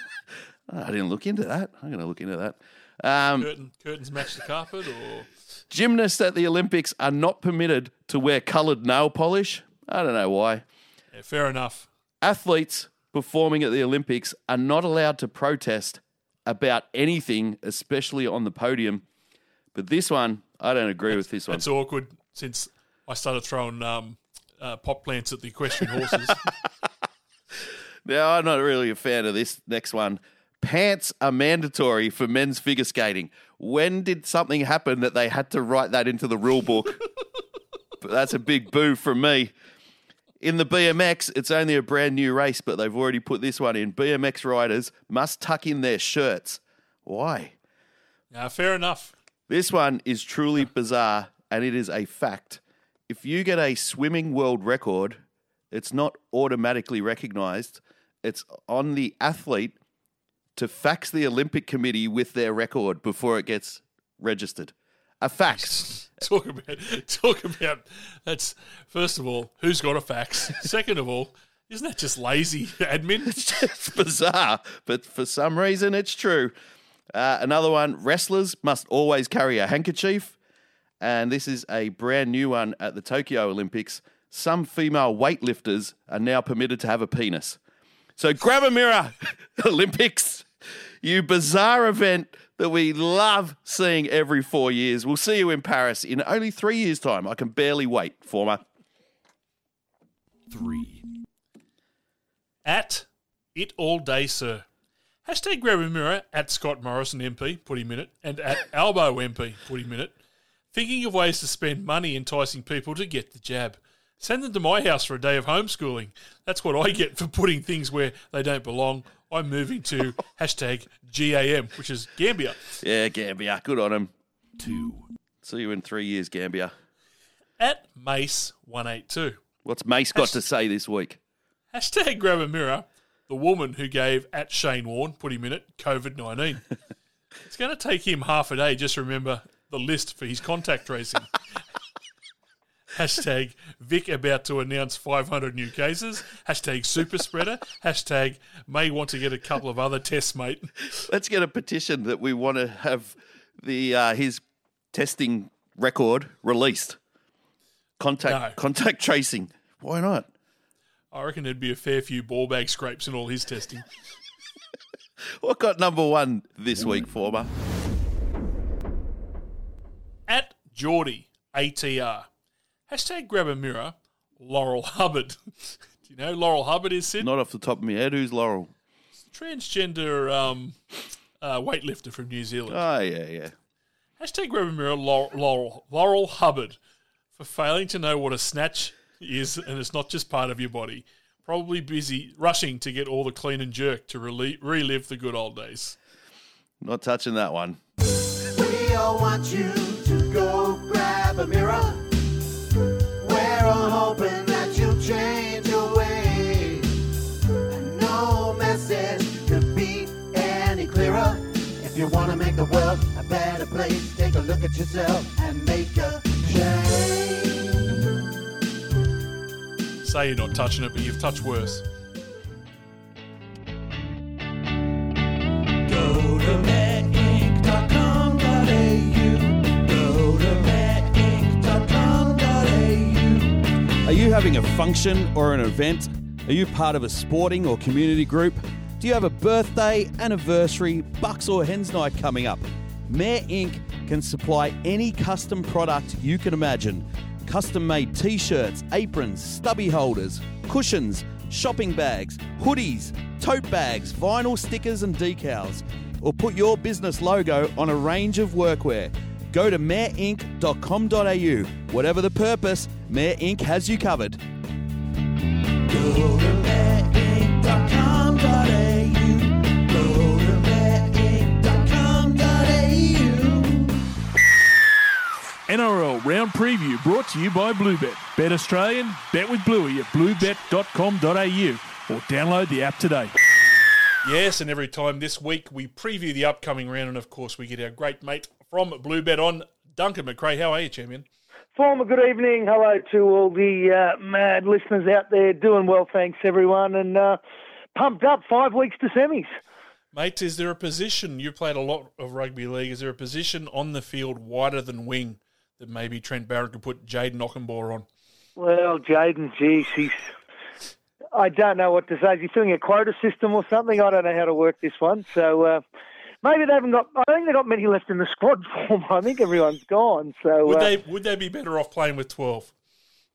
I didn't look into that. I'm going to look into that. Um, Curtain, curtains match the carpet or? Gymnasts at the Olympics are not permitted to wear coloured nail polish. I don't know why. Yeah, fair enough. Athletes performing at the Olympics are not allowed to protest about anything, especially on the podium. But this one, I don't agree with this one. It's awkward since I started throwing um, uh, pot plants at the equestrian horses. Now, I'm not really a fan of this next one. Pants are mandatory for men's figure skating. When did something happen that they had to write that into the rule book? But that's a big boo from me. In the B M X, it's only a brand new race, but they've already put this one in. B M X riders must tuck in their shirts. Why? Uh, fair enough. This one is truly bizarre, and it is a fact. If you get a swimming world record, it's not automatically recognised. It's on the athlete to fax the Olympic Committee with their record before it gets registered. A fax. Talk about, talk about, that's, first of all, who's got a fax? Second of all, isn't that just lazy admin? It's just bizarre, but for some reason it's true. Uh, another one, wrestlers must always carry a handkerchief. And this is a brand new one at the Tokyo Olympics. Some female weightlifters are now permitted to have a penis. So grab a mirror, Olympics, you bizarre event that we love seeing every four years. We'll see you in Paris in only three years' time. I can barely wait, former. Three. At It All Day, Sir. Hashtag grab a mirror at Scott Morrison M P, put him in it, and at Albo M P, put him in it. Thinking of ways to spend money enticing people to get the jab. Send them to my house for a day of homeschooling. That's what I get for putting things where they don't belong. I'm moving to hashtag G A M, which is Gambia. Yeah, Gambia. Good on him. Two. See you in three years, Gambia. At Mace one eighty-two. What's Mace got Hasht- to say this week? Hashtag grab a mirror. The woman who gave at Shane Warne, put him in it, COVID nineteen. It's going to take him half a day just to remember the list for his contact tracing. Hashtag Vic about to announce five hundred new cases. Hashtag super spreader. Hashtag may want to get a couple of other tests, mate. Let's get a petition that we want to have the uh, his testing record released. Contact No. contact tracing. Why not? I reckon there'd be a fair few ball bag scrapes in all his testing. What got number one this week, former? At Geordie A T R. Hashtag grab a mirror. Laurel Hubbard. Do you know who Laurel Hubbard is, Sid? Not off the top of my head. Who's Laurel? Transgender um, uh, weightlifter from New Zealand. Oh, yeah, yeah. Hashtag grab a mirror. Laurel, Laurel, Laurel Hubbard for failing to know what a snatch is, and it's not just part of your body. Probably busy rushing to get all the clean and jerk to rel- relive the good old days. Not touching that one. We all want you to go grab a mirror. We're all hoping that you change your ways. And no message could be any clearer. If you want to make the world a better place, take a look at yourself and make a change. Say you're not touching it, but you've touched worse. Go to met inc dot com dot a u. Go to met inc dot com dot a u. Are you having a function or an event? Are you part of a sporting or community group? Do you have a birthday, anniversary, bucks or hens night coming up? Mare Incorporated can supply any custom product you can imagine. Custom-made t-shirts, aprons, stubby holders, cushions, shopping bags, hoodies, tote bags, vinyl stickers and decals. Or put your business logo on a range of workwear. Go to mare inc dot com dot a u. Whatever the purpose, Mare Incorporated has you covered. Go to mare inc dot com dot a u. Go to mare inc dot com dot a u. N R L Round Preview brought to you by Bluebet. Bet Australian, bet with Bluey at bluebet dot com dot a u or download the app today. Yes, and every time this week we preview the upcoming round, and of course we get our great mate from Bluebet on, Duncan McRae. How are you, champion? Former, good evening. Hello to all the uh, mad listeners out there. Doing well, thanks everyone, and uh, pumped up. Five weeks to semis. Mate, is there a position, you played a lot of rugby league, is there a position on the field wider than wing that maybe Trent Barrett could put Jaden Ockenbaugh on? Well, Jaden, geez, he's... I don't know what to say. Is he filling a quota system or something? I don't know how to work this one. So uh, maybe they haven't got... I don't think they've got many left in the squad form. I think everyone's gone. So Would uh, they would they be better off playing with twelve?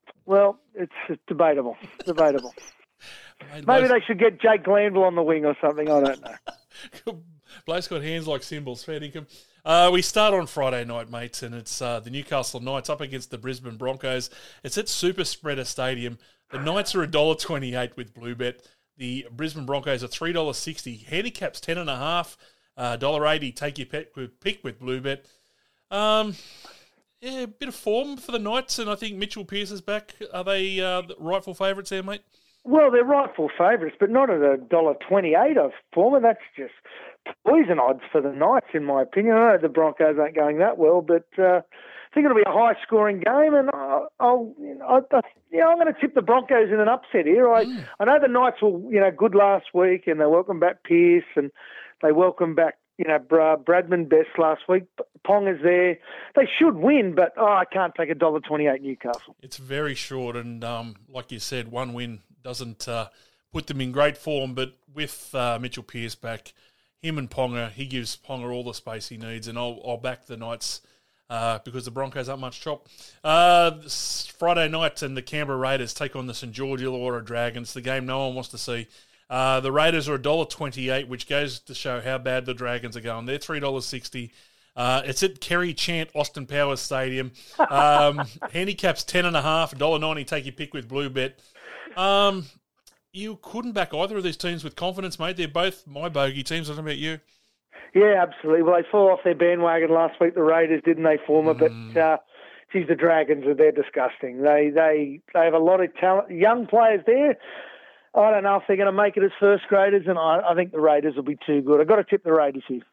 well, it's, it's debatable. Debatable. Mate, Maybe Blake's- they should get Jake Glanville on the wing or something. I don't know. Blake's got hands like cymbals. Fair dinkum. Uh, we start on Friday night, mates, and it's uh, the Newcastle Knights up against the Brisbane Broncos. It's at Super Spreader Stadium. The Knights are one dollar twenty-eight with Bluebet. The Brisbane Broncos are three dollars sixty. Handicap's ten and a half. Uh, one dollar eighty. Take your pick with, pick with Bluebet. Um, yeah, a bit of form for the Knights, and I think Mitchell Pearce is back. Are they uh, the rightful favourites there, mate? Well, they're rightful favourites, but not at a one dollar twenty-eight of form, and that's just poison odds for the Knights, in my opinion. I know the Broncos aren't going that well, but uh, I think it'll be a high-scoring game, and I'll, I'll, you know, I, I, yeah, I'm going to tip the Broncos in an upset here. I, mm. I know the Knights were, you know, good last week, and they welcomed back Pearce, and they welcomed back, you know, Bradman Best last week. Ponga's there. They should win, but oh, I can't take a one dollar twenty-eight Newcastle. It's very short, and um, like you said, one win doesn't uh, put them in great form, but with uh, Mitchell Pearce back, him and Ponga, he gives Ponga all the space he needs, and I'll, I'll back the Knights uh, because the Broncos aren't much chop. Uh, Friday night, and the Canberra Raiders take on the St George Illawarra Dragons, the game no one wants to see. Uh, the Raiders are one dollar twenty-eight, which goes to show how bad the Dragons are going. They're three dollars sixty. Uh, it's at Kerry Chant Austin Powers Stadium. Um, handicap's ten and a half, one dollar ninety. Take your pick with Bluebet. Um, you couldn't back either of these teams with confidence, mate. They're both my bogey teams. I don't know about you. Yeah, absolutely. Well, they fall off their bandwagon last week. The Raiders, didn't they, Former? Mm. But uh, geez, the Dragons are they're disgusting. They they they have a lot of talent, young players there. I don't know if they're going to make it as first graders, and I, I think the Raiders will be too good. I've got to tip the Raiders here.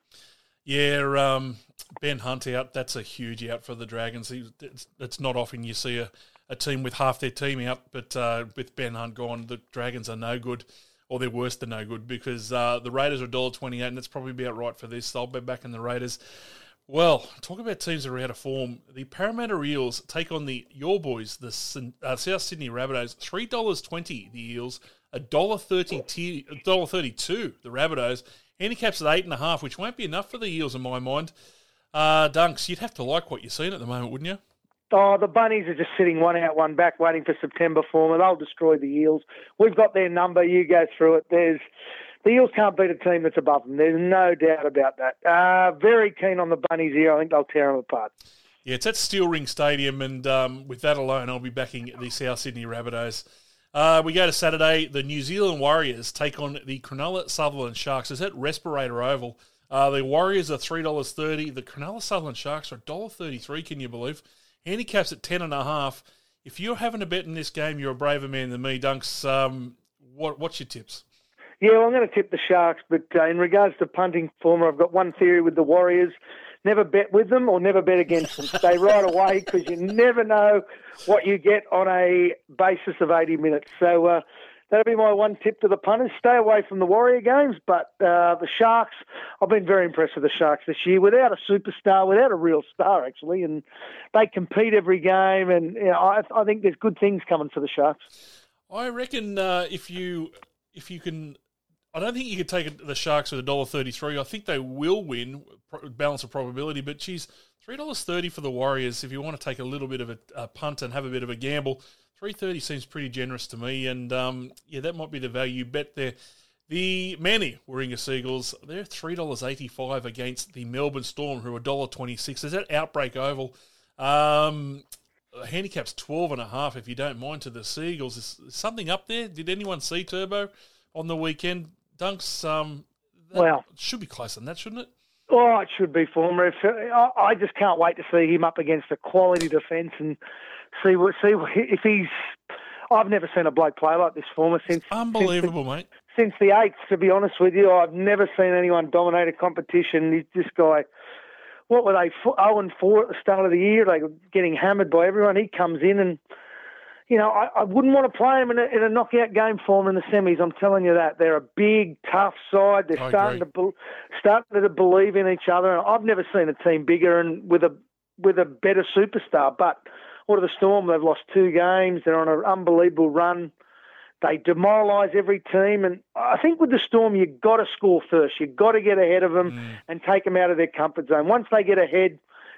Yeah, um, Ben Hunt out. That's a huge out for the Dragons. He, it's, it's not often you see a, a team with half their team out, but uh, with Ben Hunt gone, the Dragons are no good, or they're worse than no good, because uh, the Raiders are one dollar twenty-eight, and that's probably about right for this. I'll be back in the Raiders. Well, talk about teams that are out of form. The Parramatta Eels take on the your boys, the uh, South Sydney Rabbitohs. three dollars twenty, the Eels. one dollar thirty-two, the Rabbitohs. Handicap's at eight and a half, which won't be enough for the Eels in my mind. Uh, Dunks, you'd have to like what you're seeing at the moment, wouldn't you? Oh, the Bunnies are just sitting one out, one back, waiting for September form, and they'll destroy the Eels. We've got their number. You go through it. There's the Eels can't beat a team that's above them. There's no doubt about that. Uh, very keen on the Bunnies here. I think they'll tear them apart. Yeah, it's at Steel Ring Stadium, and um, with that alone, I'll be backing the South Sydney Rabbitohs. Uh, we go to Saturday. The New Zealand Warriors take on the Cronulla Sutherland Sharks. It's at Respirator Oval. Uh, the Warriors are three dollars thirty. The Cronulla Sutherland Sharks are one dollar thirty-three, can you believe? Handicap's at ten and a half. If you're having a bet in this game, you're a braver man than me, Dunks. Um, what, what's your tips? Yeah, well, I'm going to tip the Sharks, but uh, in regards to punting form, I've got one theory with the Warriors. Never bet with them or never bet against them. Stay right away because you never know what you get on a basis of eighty minutes. So uh, that'll be my one tip to the punters. Stay away from the Warrior games, but uh, the Sharks, I've been very impressed with the Sharks this year. Without a superstar, without a real star, actually, and they compete every game, and you know, I, I think there's good things coming for the Sharks. I reckon uh, if you if you can... I don't think you could take the Sharks at one dollar thirty-three. I think they will win, balance of probability, but geez, three dollars thirty for the Warriors if you want to take a little bit of a, a punt and have a bit of a gamble. three dollars thirty seems pretty generous to me, and um, yeah, that might be the value bet there. The Manly Warringah Seagulls, they're three dollars eighty-five against the Melbourne Storm, who are one dollar twenty-six. There's that Outbreak Oval. Um, handicap's twelve and a half, if you don't mind, to the Seagulls. Is something up there? Did anyone see Turbo on the weekend? Dunks, um, well, should be closer than that, shouldn't it? Oh, it should be for him. I, I just can't wait to see him up against a quality defence and see what see if he's. I've never seen a bloke play like this Former since unbelievable, since the, mate. Since the eighth, to be honest with you, I've never seen anyone dominate a competition. He's this guy. What were they? zero and four at the start of the year. They were getting hammered by everyone. He comes in and. You know, I, I wouldn't want to play them in a, in a knockout game for them in the semis. I'm telling you that. They're a big, tough side. They're I starting agree. to be, starting to believe in each other. I've never seen a team bigger and with a with a better superstar. But what are the Storm? They've lost two games. They're on an unbelievable run. They demoralise every team. And I think with the Storm, you've got to score first. You've got to get ahead of them mm. and take them out of their comfort zone. Once they get ahead,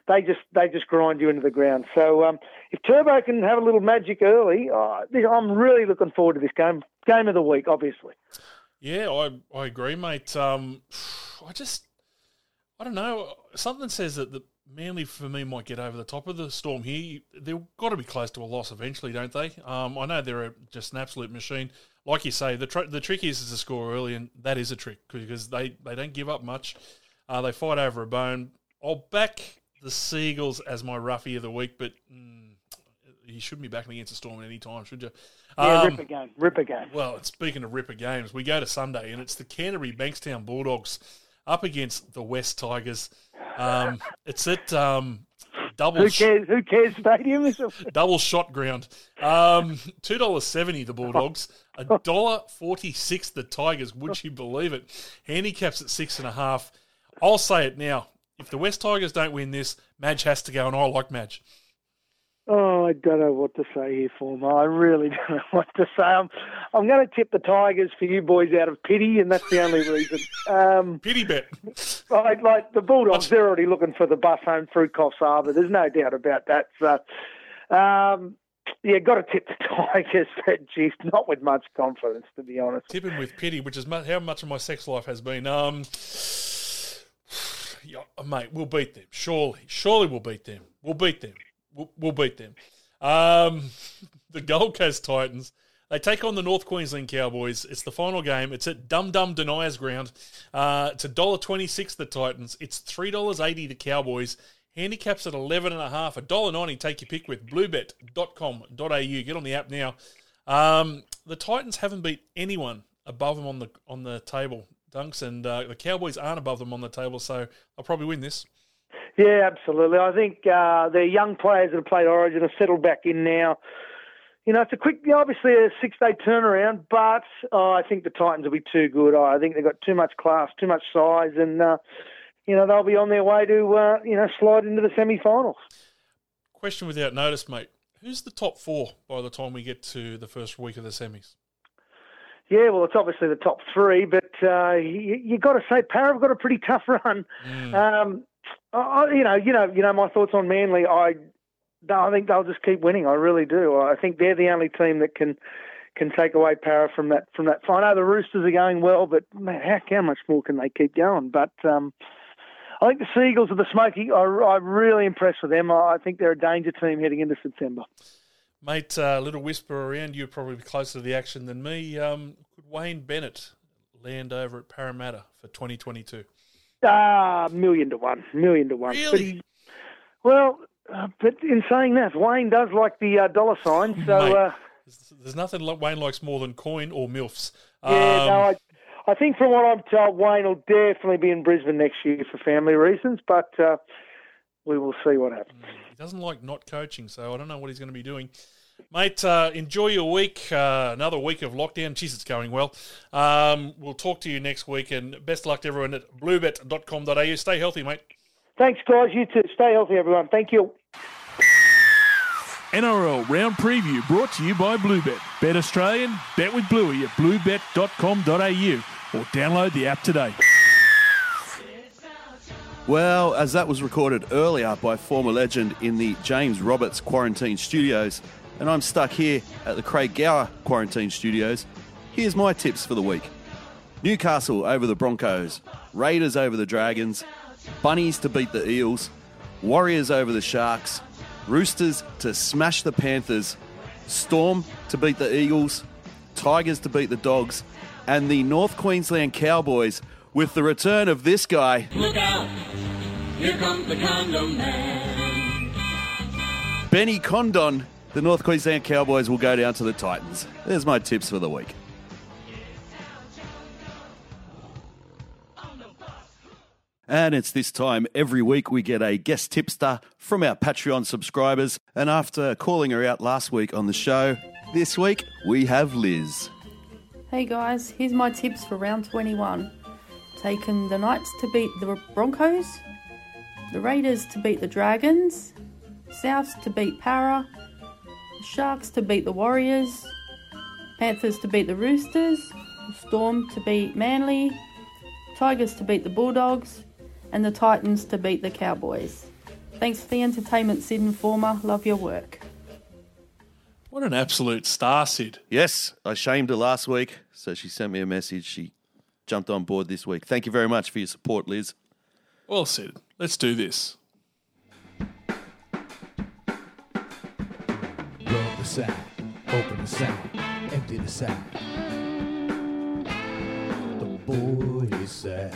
they just they just grind you into the ground. So um, if Turbo can have a little magic early, uh, I'm really looking forward to this game. Game of the week, obviously. Yeah, I I agree, mate. Um, I just I don't know. Something says that the Manly for me might get over the top of the Storm here. They've got to be close to a loss eventually, don't they? Um, I know they're a, just an absolute machine. Like you say, the tr- the trick is to score early, and that is a trick because they, they don't give up much. Uh, they fight over a bone. I'll back the Seagulls as my roughie of the week, but mm, you shouldn't be backing against the Storm at any time, should you? Yeah, Um, ripper game, ripper game. well, speaking of ripper games, we go to Sunday, and it's the Canterbury Bankstown Bulldogs up against the West Tigers. Um, it's at um, double. Who cares? Who cares? Stadium is double shot ground. Um, Two dollars seventy. The Bulldogs. A dollar forty six. The Tigers. Would you believe it? Handicaps at six and a half. I'll say it now. If the West Tigers don't win this, Madge has to go, and I like Madge. Oh, I don't know what to say here, Former. I really don't know what to say. I'm, I'm going to tip the Tigers for you boys out of pity, and that's the only reason. Um, pity bet. Like, like the Bulldogs, they're already looking for the bus home through Coffs Harbour. There's no doubt about that. So, um, yeah, got to tip the Tigers, but geez, not with much confidence, to be honest. Tipping with pity, which is mu- how much of my sex life has been. Um, yeah, mate, we'll beat them. Surely. Surely we'll beat them. We'll beat them. We'll, we'll beat them. Um, the Gold Coast Titans, they take on the North Queensland Cowboys. It's the final game. It's at Dum Dum Deniers Ground. Uh, it's one dollar twenty-six, the Titans. It's three dollars eighty, the Cowboys. Handicaps at eleven and a half. one dollar ninety, take your pick with bluebet dot com dot a u. Get on the app now. Um, the Titans haven't beat anyone above them on the on the table, Dunks, and uh, the Cowboys aren't above them on the table, so I'll probably win this. Yeah, absolutely. I think uh, the young players that have played Origin have settled back in now. You know, it's a quick, obviously a six-day turnaround, but uh, I think the Titans will be too good. I think they've got too much class, too much size, and, uh, you know, they'll be on their way to, uh, you know, slide into the semi-finals. Question without notice, mate. Who's the top four by the time we get to the first week of the semis? Yeah, well, it's obviously the top three, but uh, you, you got to say Para have got a pretty tough run. Mm. Um, I, you know, you know, you know. My thoughts on Manly. I, I think they'll just keep winning. I really do. I think they're the only team that can can take away Para from that from that. I know the Roosters are going well, but man, how, how much more can they keep going? But um, I think the Seagulls are the Smoky. I, I'm really impressed with them. I, I think they're a danger team heading into September. Mate, a uh, little whisper around. You're probably closer to the action than me. Um, could Wayne Bennett land over at Parramatta for twenty twenty-two? Ah, million to one, million to one. Really? But he, well, uh, but in saying that, Wayne does like the uh, dollar sign, so Mate, uh, there's, there's nothing like Wayne likes more than coin or milfs. Yeah, um, no, I, I think from what I'm told, Wayne will definitely be in Brisbane next year for family reasons, but uh, we will see what happens. He doesn't like not coaching, so I don't know what he's going to be doing. Mate, uh, enjoy your week. Uh, another week of lockdown. Jeez, it's going well. Um, we'll talk to you next week, and best luck to everyone at bluebet dot com dot a u. Stay healthy, mate. Thanks, guys. You too. Stay healthy, everyone. Thank you. N R L Round Preview brought to you by Bluebet. Bet Australian, bet with Bluey at bluebet dot com dot a u or download the app today. Well, as that was recorded earlier by former legend in the James Roberts Quarantine Studios, and I'm stuck here at the Craig Gower Quarantine Studios, here's my tips for the week. Newcastle over the Broncos, Raiders over the Dragons, Bunnies to beat the Eels, Warriors over the Sharks, Roosters to smash the Panthers, Storm to beat the Eagles, Tigers to beat the Dogs, and the North Queensland Cowboys with the return of this guy. Look out, here comes the condom man. Benny Condon. The North Queensland Cowboys will go down to the Titans. There's my tips for the week. And it's this time every week we get a guest tipster from our Patreon subscribers. And after calling her out last week on the show, this week we have Liz. Hey guys, here's my tips for round twenty-one. Taking the Knights to beat the Broncos, the Raiders to beat the Dragons, Souths to beat Para, Sharks to beat the Warriors, Panthers to beat the Roosters, Storm to beat Manly, Tigers to beat the Bulldogs, and the Titans to beat the Cowboys. Thanks for the entertainment, Sid and Former. Love your work. What an absolute star, Sid. Yes, I shamed her last week, so she sent me a message. She jumped on board this week. Thank you very much for your support, Liz. Well, Sid, let's do this. Roll the sack, open the sack, empty the sack. The boy is sad.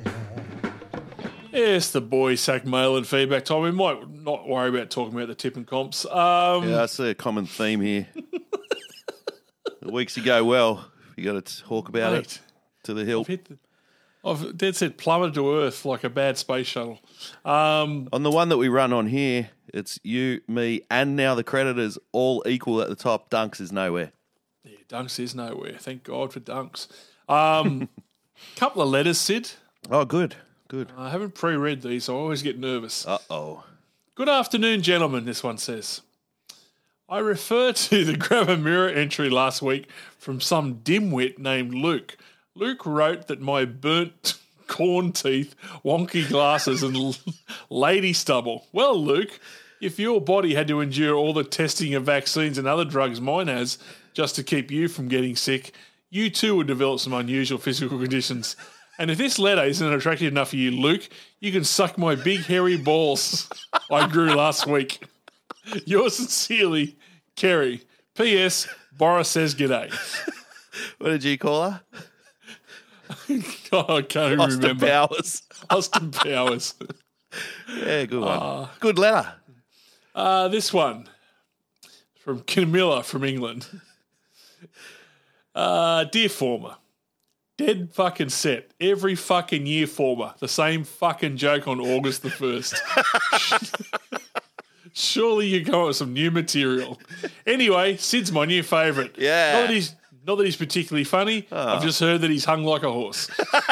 Yes, the boy sack mail and feedback time. We might not worry about talking about the tip and comps. Um, Yeah, I see a common theme here. The weeks you go well, you got to talk about Mate, it to the hilt. I've, hit the, I've dead set plummeted to earth like a bad space shuttle. Um, On the one that we run on here, it's you, me, and now the creditors all equal at the top. Dunks is nowhere. yeah, Dunks is nowhere. Thank God for Dunks. Um, couple of letters, Sid. Oh, good, good. I haven't pre-read these, so I always get nervous. Uh-oh. Good afternoon, gentlemen, this one says. I refer to the Grab a Mirror entry last week from some dimwit named Luke. Luke wrote that my burnt corn teeth, wonky glasses and l- lady stubble. Well, Luke, if your body had to endure all the testing of vaccines and other drugs mine has just to keep you from getting sick, you too would develop some unusual physical conditions. And if this letter isn't attractive enough for you, Luke, you can suck my big hairy balls I grew last week. Yours sincerely, Kerry. P S. Boris says g'day. What did you call her? God, I can't even Austin remember. Powers. Austin Powers. Yeah, good one. Uh, good letter. Uh, this one from Camilla from England. Uh, dear Former, dead fucking set. Every fucking year, Former. The same fucking joke on August the first. Surely you come up with some new material. Anyway, Sid's my new favourite. Yeah. Not that he's, not that he's particularly funny. Oh. I've just heard that he's hung like a horse.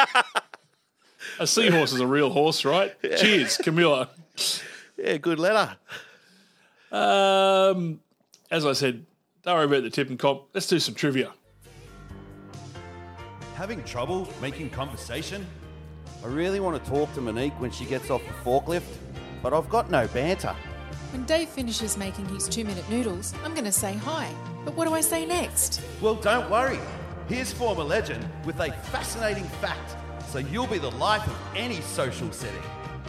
A seahorse is a real horse, right? Yeah. Cheers, Camilla. Yeah, good letter. Um, as I said, don't worry about the tip and comp. Let's do some trivia. Having trouble making conversation? I really want to talk to Monique when she gets off the forklift, but I've got no banter. When Dave finishes making his two-minute noodles, I'm going to say hi. But what do I say next? Well, don't worry. Here's former legend with a fascinating fact, so you'll be the life of any social setting.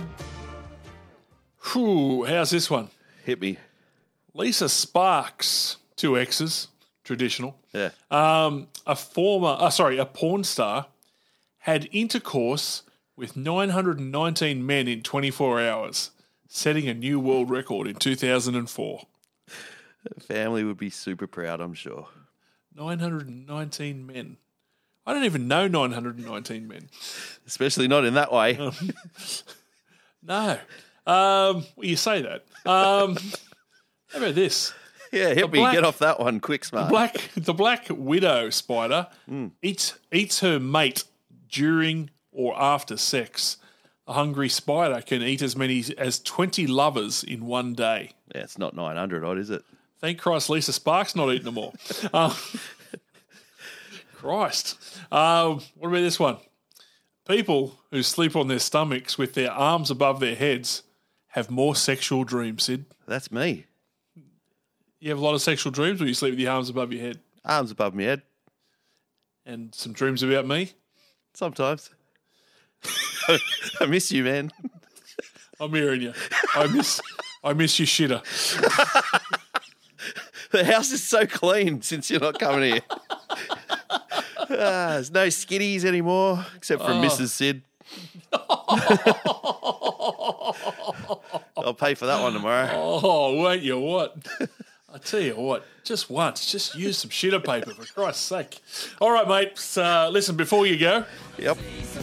Whew, how's this one? Hit me. Lisa Sparks, two X's, traditional. Yeah. Um, a former, uh, sorry, a porn star had intercourse with nine hundred nineteen men in twenty-four hours, setting a new world record in two thousand four. The family would be super proud, I'm sure. nine hundred nineteen men. I don't even know nine hundred nineteen men. Especially not in that way. Um, no. Um, well, you say that. Um, how about this? Yeah, hit The me. black- Get off that one quick, smart. The black, the black widow spider eats eats her mate during or after sex. A hungry spider can eat as many as twenty lovers in one day. Yeah, it's not nine hundred odd, is it? Thank Christ Lisa Sparks not eating them all. Um, Christ. Um, what about this one? People who sleep on their stomachs with their arms above their heads have more sexual dreams, Sid. That's me. You have a lot of sexual dreams when you sleep with your arms above your head. Arms above my head. And some dreams about me? Sometimes. I miss you, man. I'm hearing you. I miss I miss you shitter. The house is so clean since you're not coming here. Ah, there's no skitties anymore, except for Oh. Missus Sid. I'll pay for that one tomorrow. Oh, won't you what? I tell you what, just once, just use some shitter paper, for Christ's sake. All right, mate, uh, listen, before you go. Yep.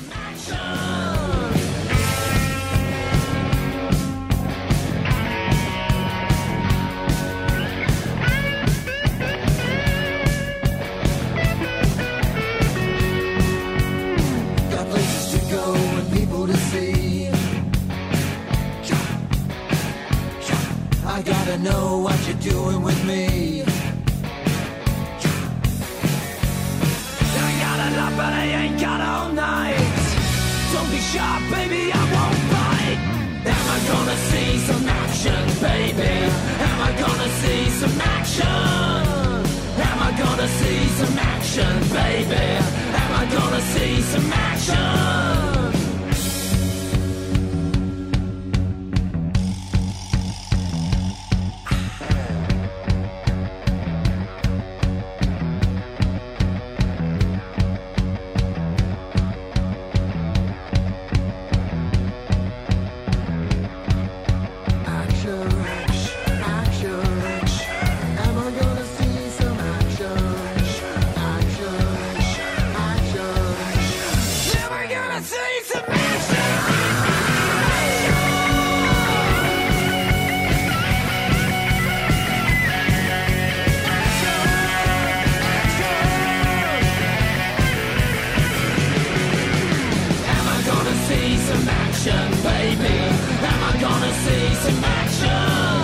Got places to go and people to see. I gotta know what you're doing with me. I got a lot, but I ain't got all night. Don't be shy, baby, I won't bite. Am I gonna see some action? Am I gonna see some action, baby? Am I gonna see some action? Baby, am I gonna see some action?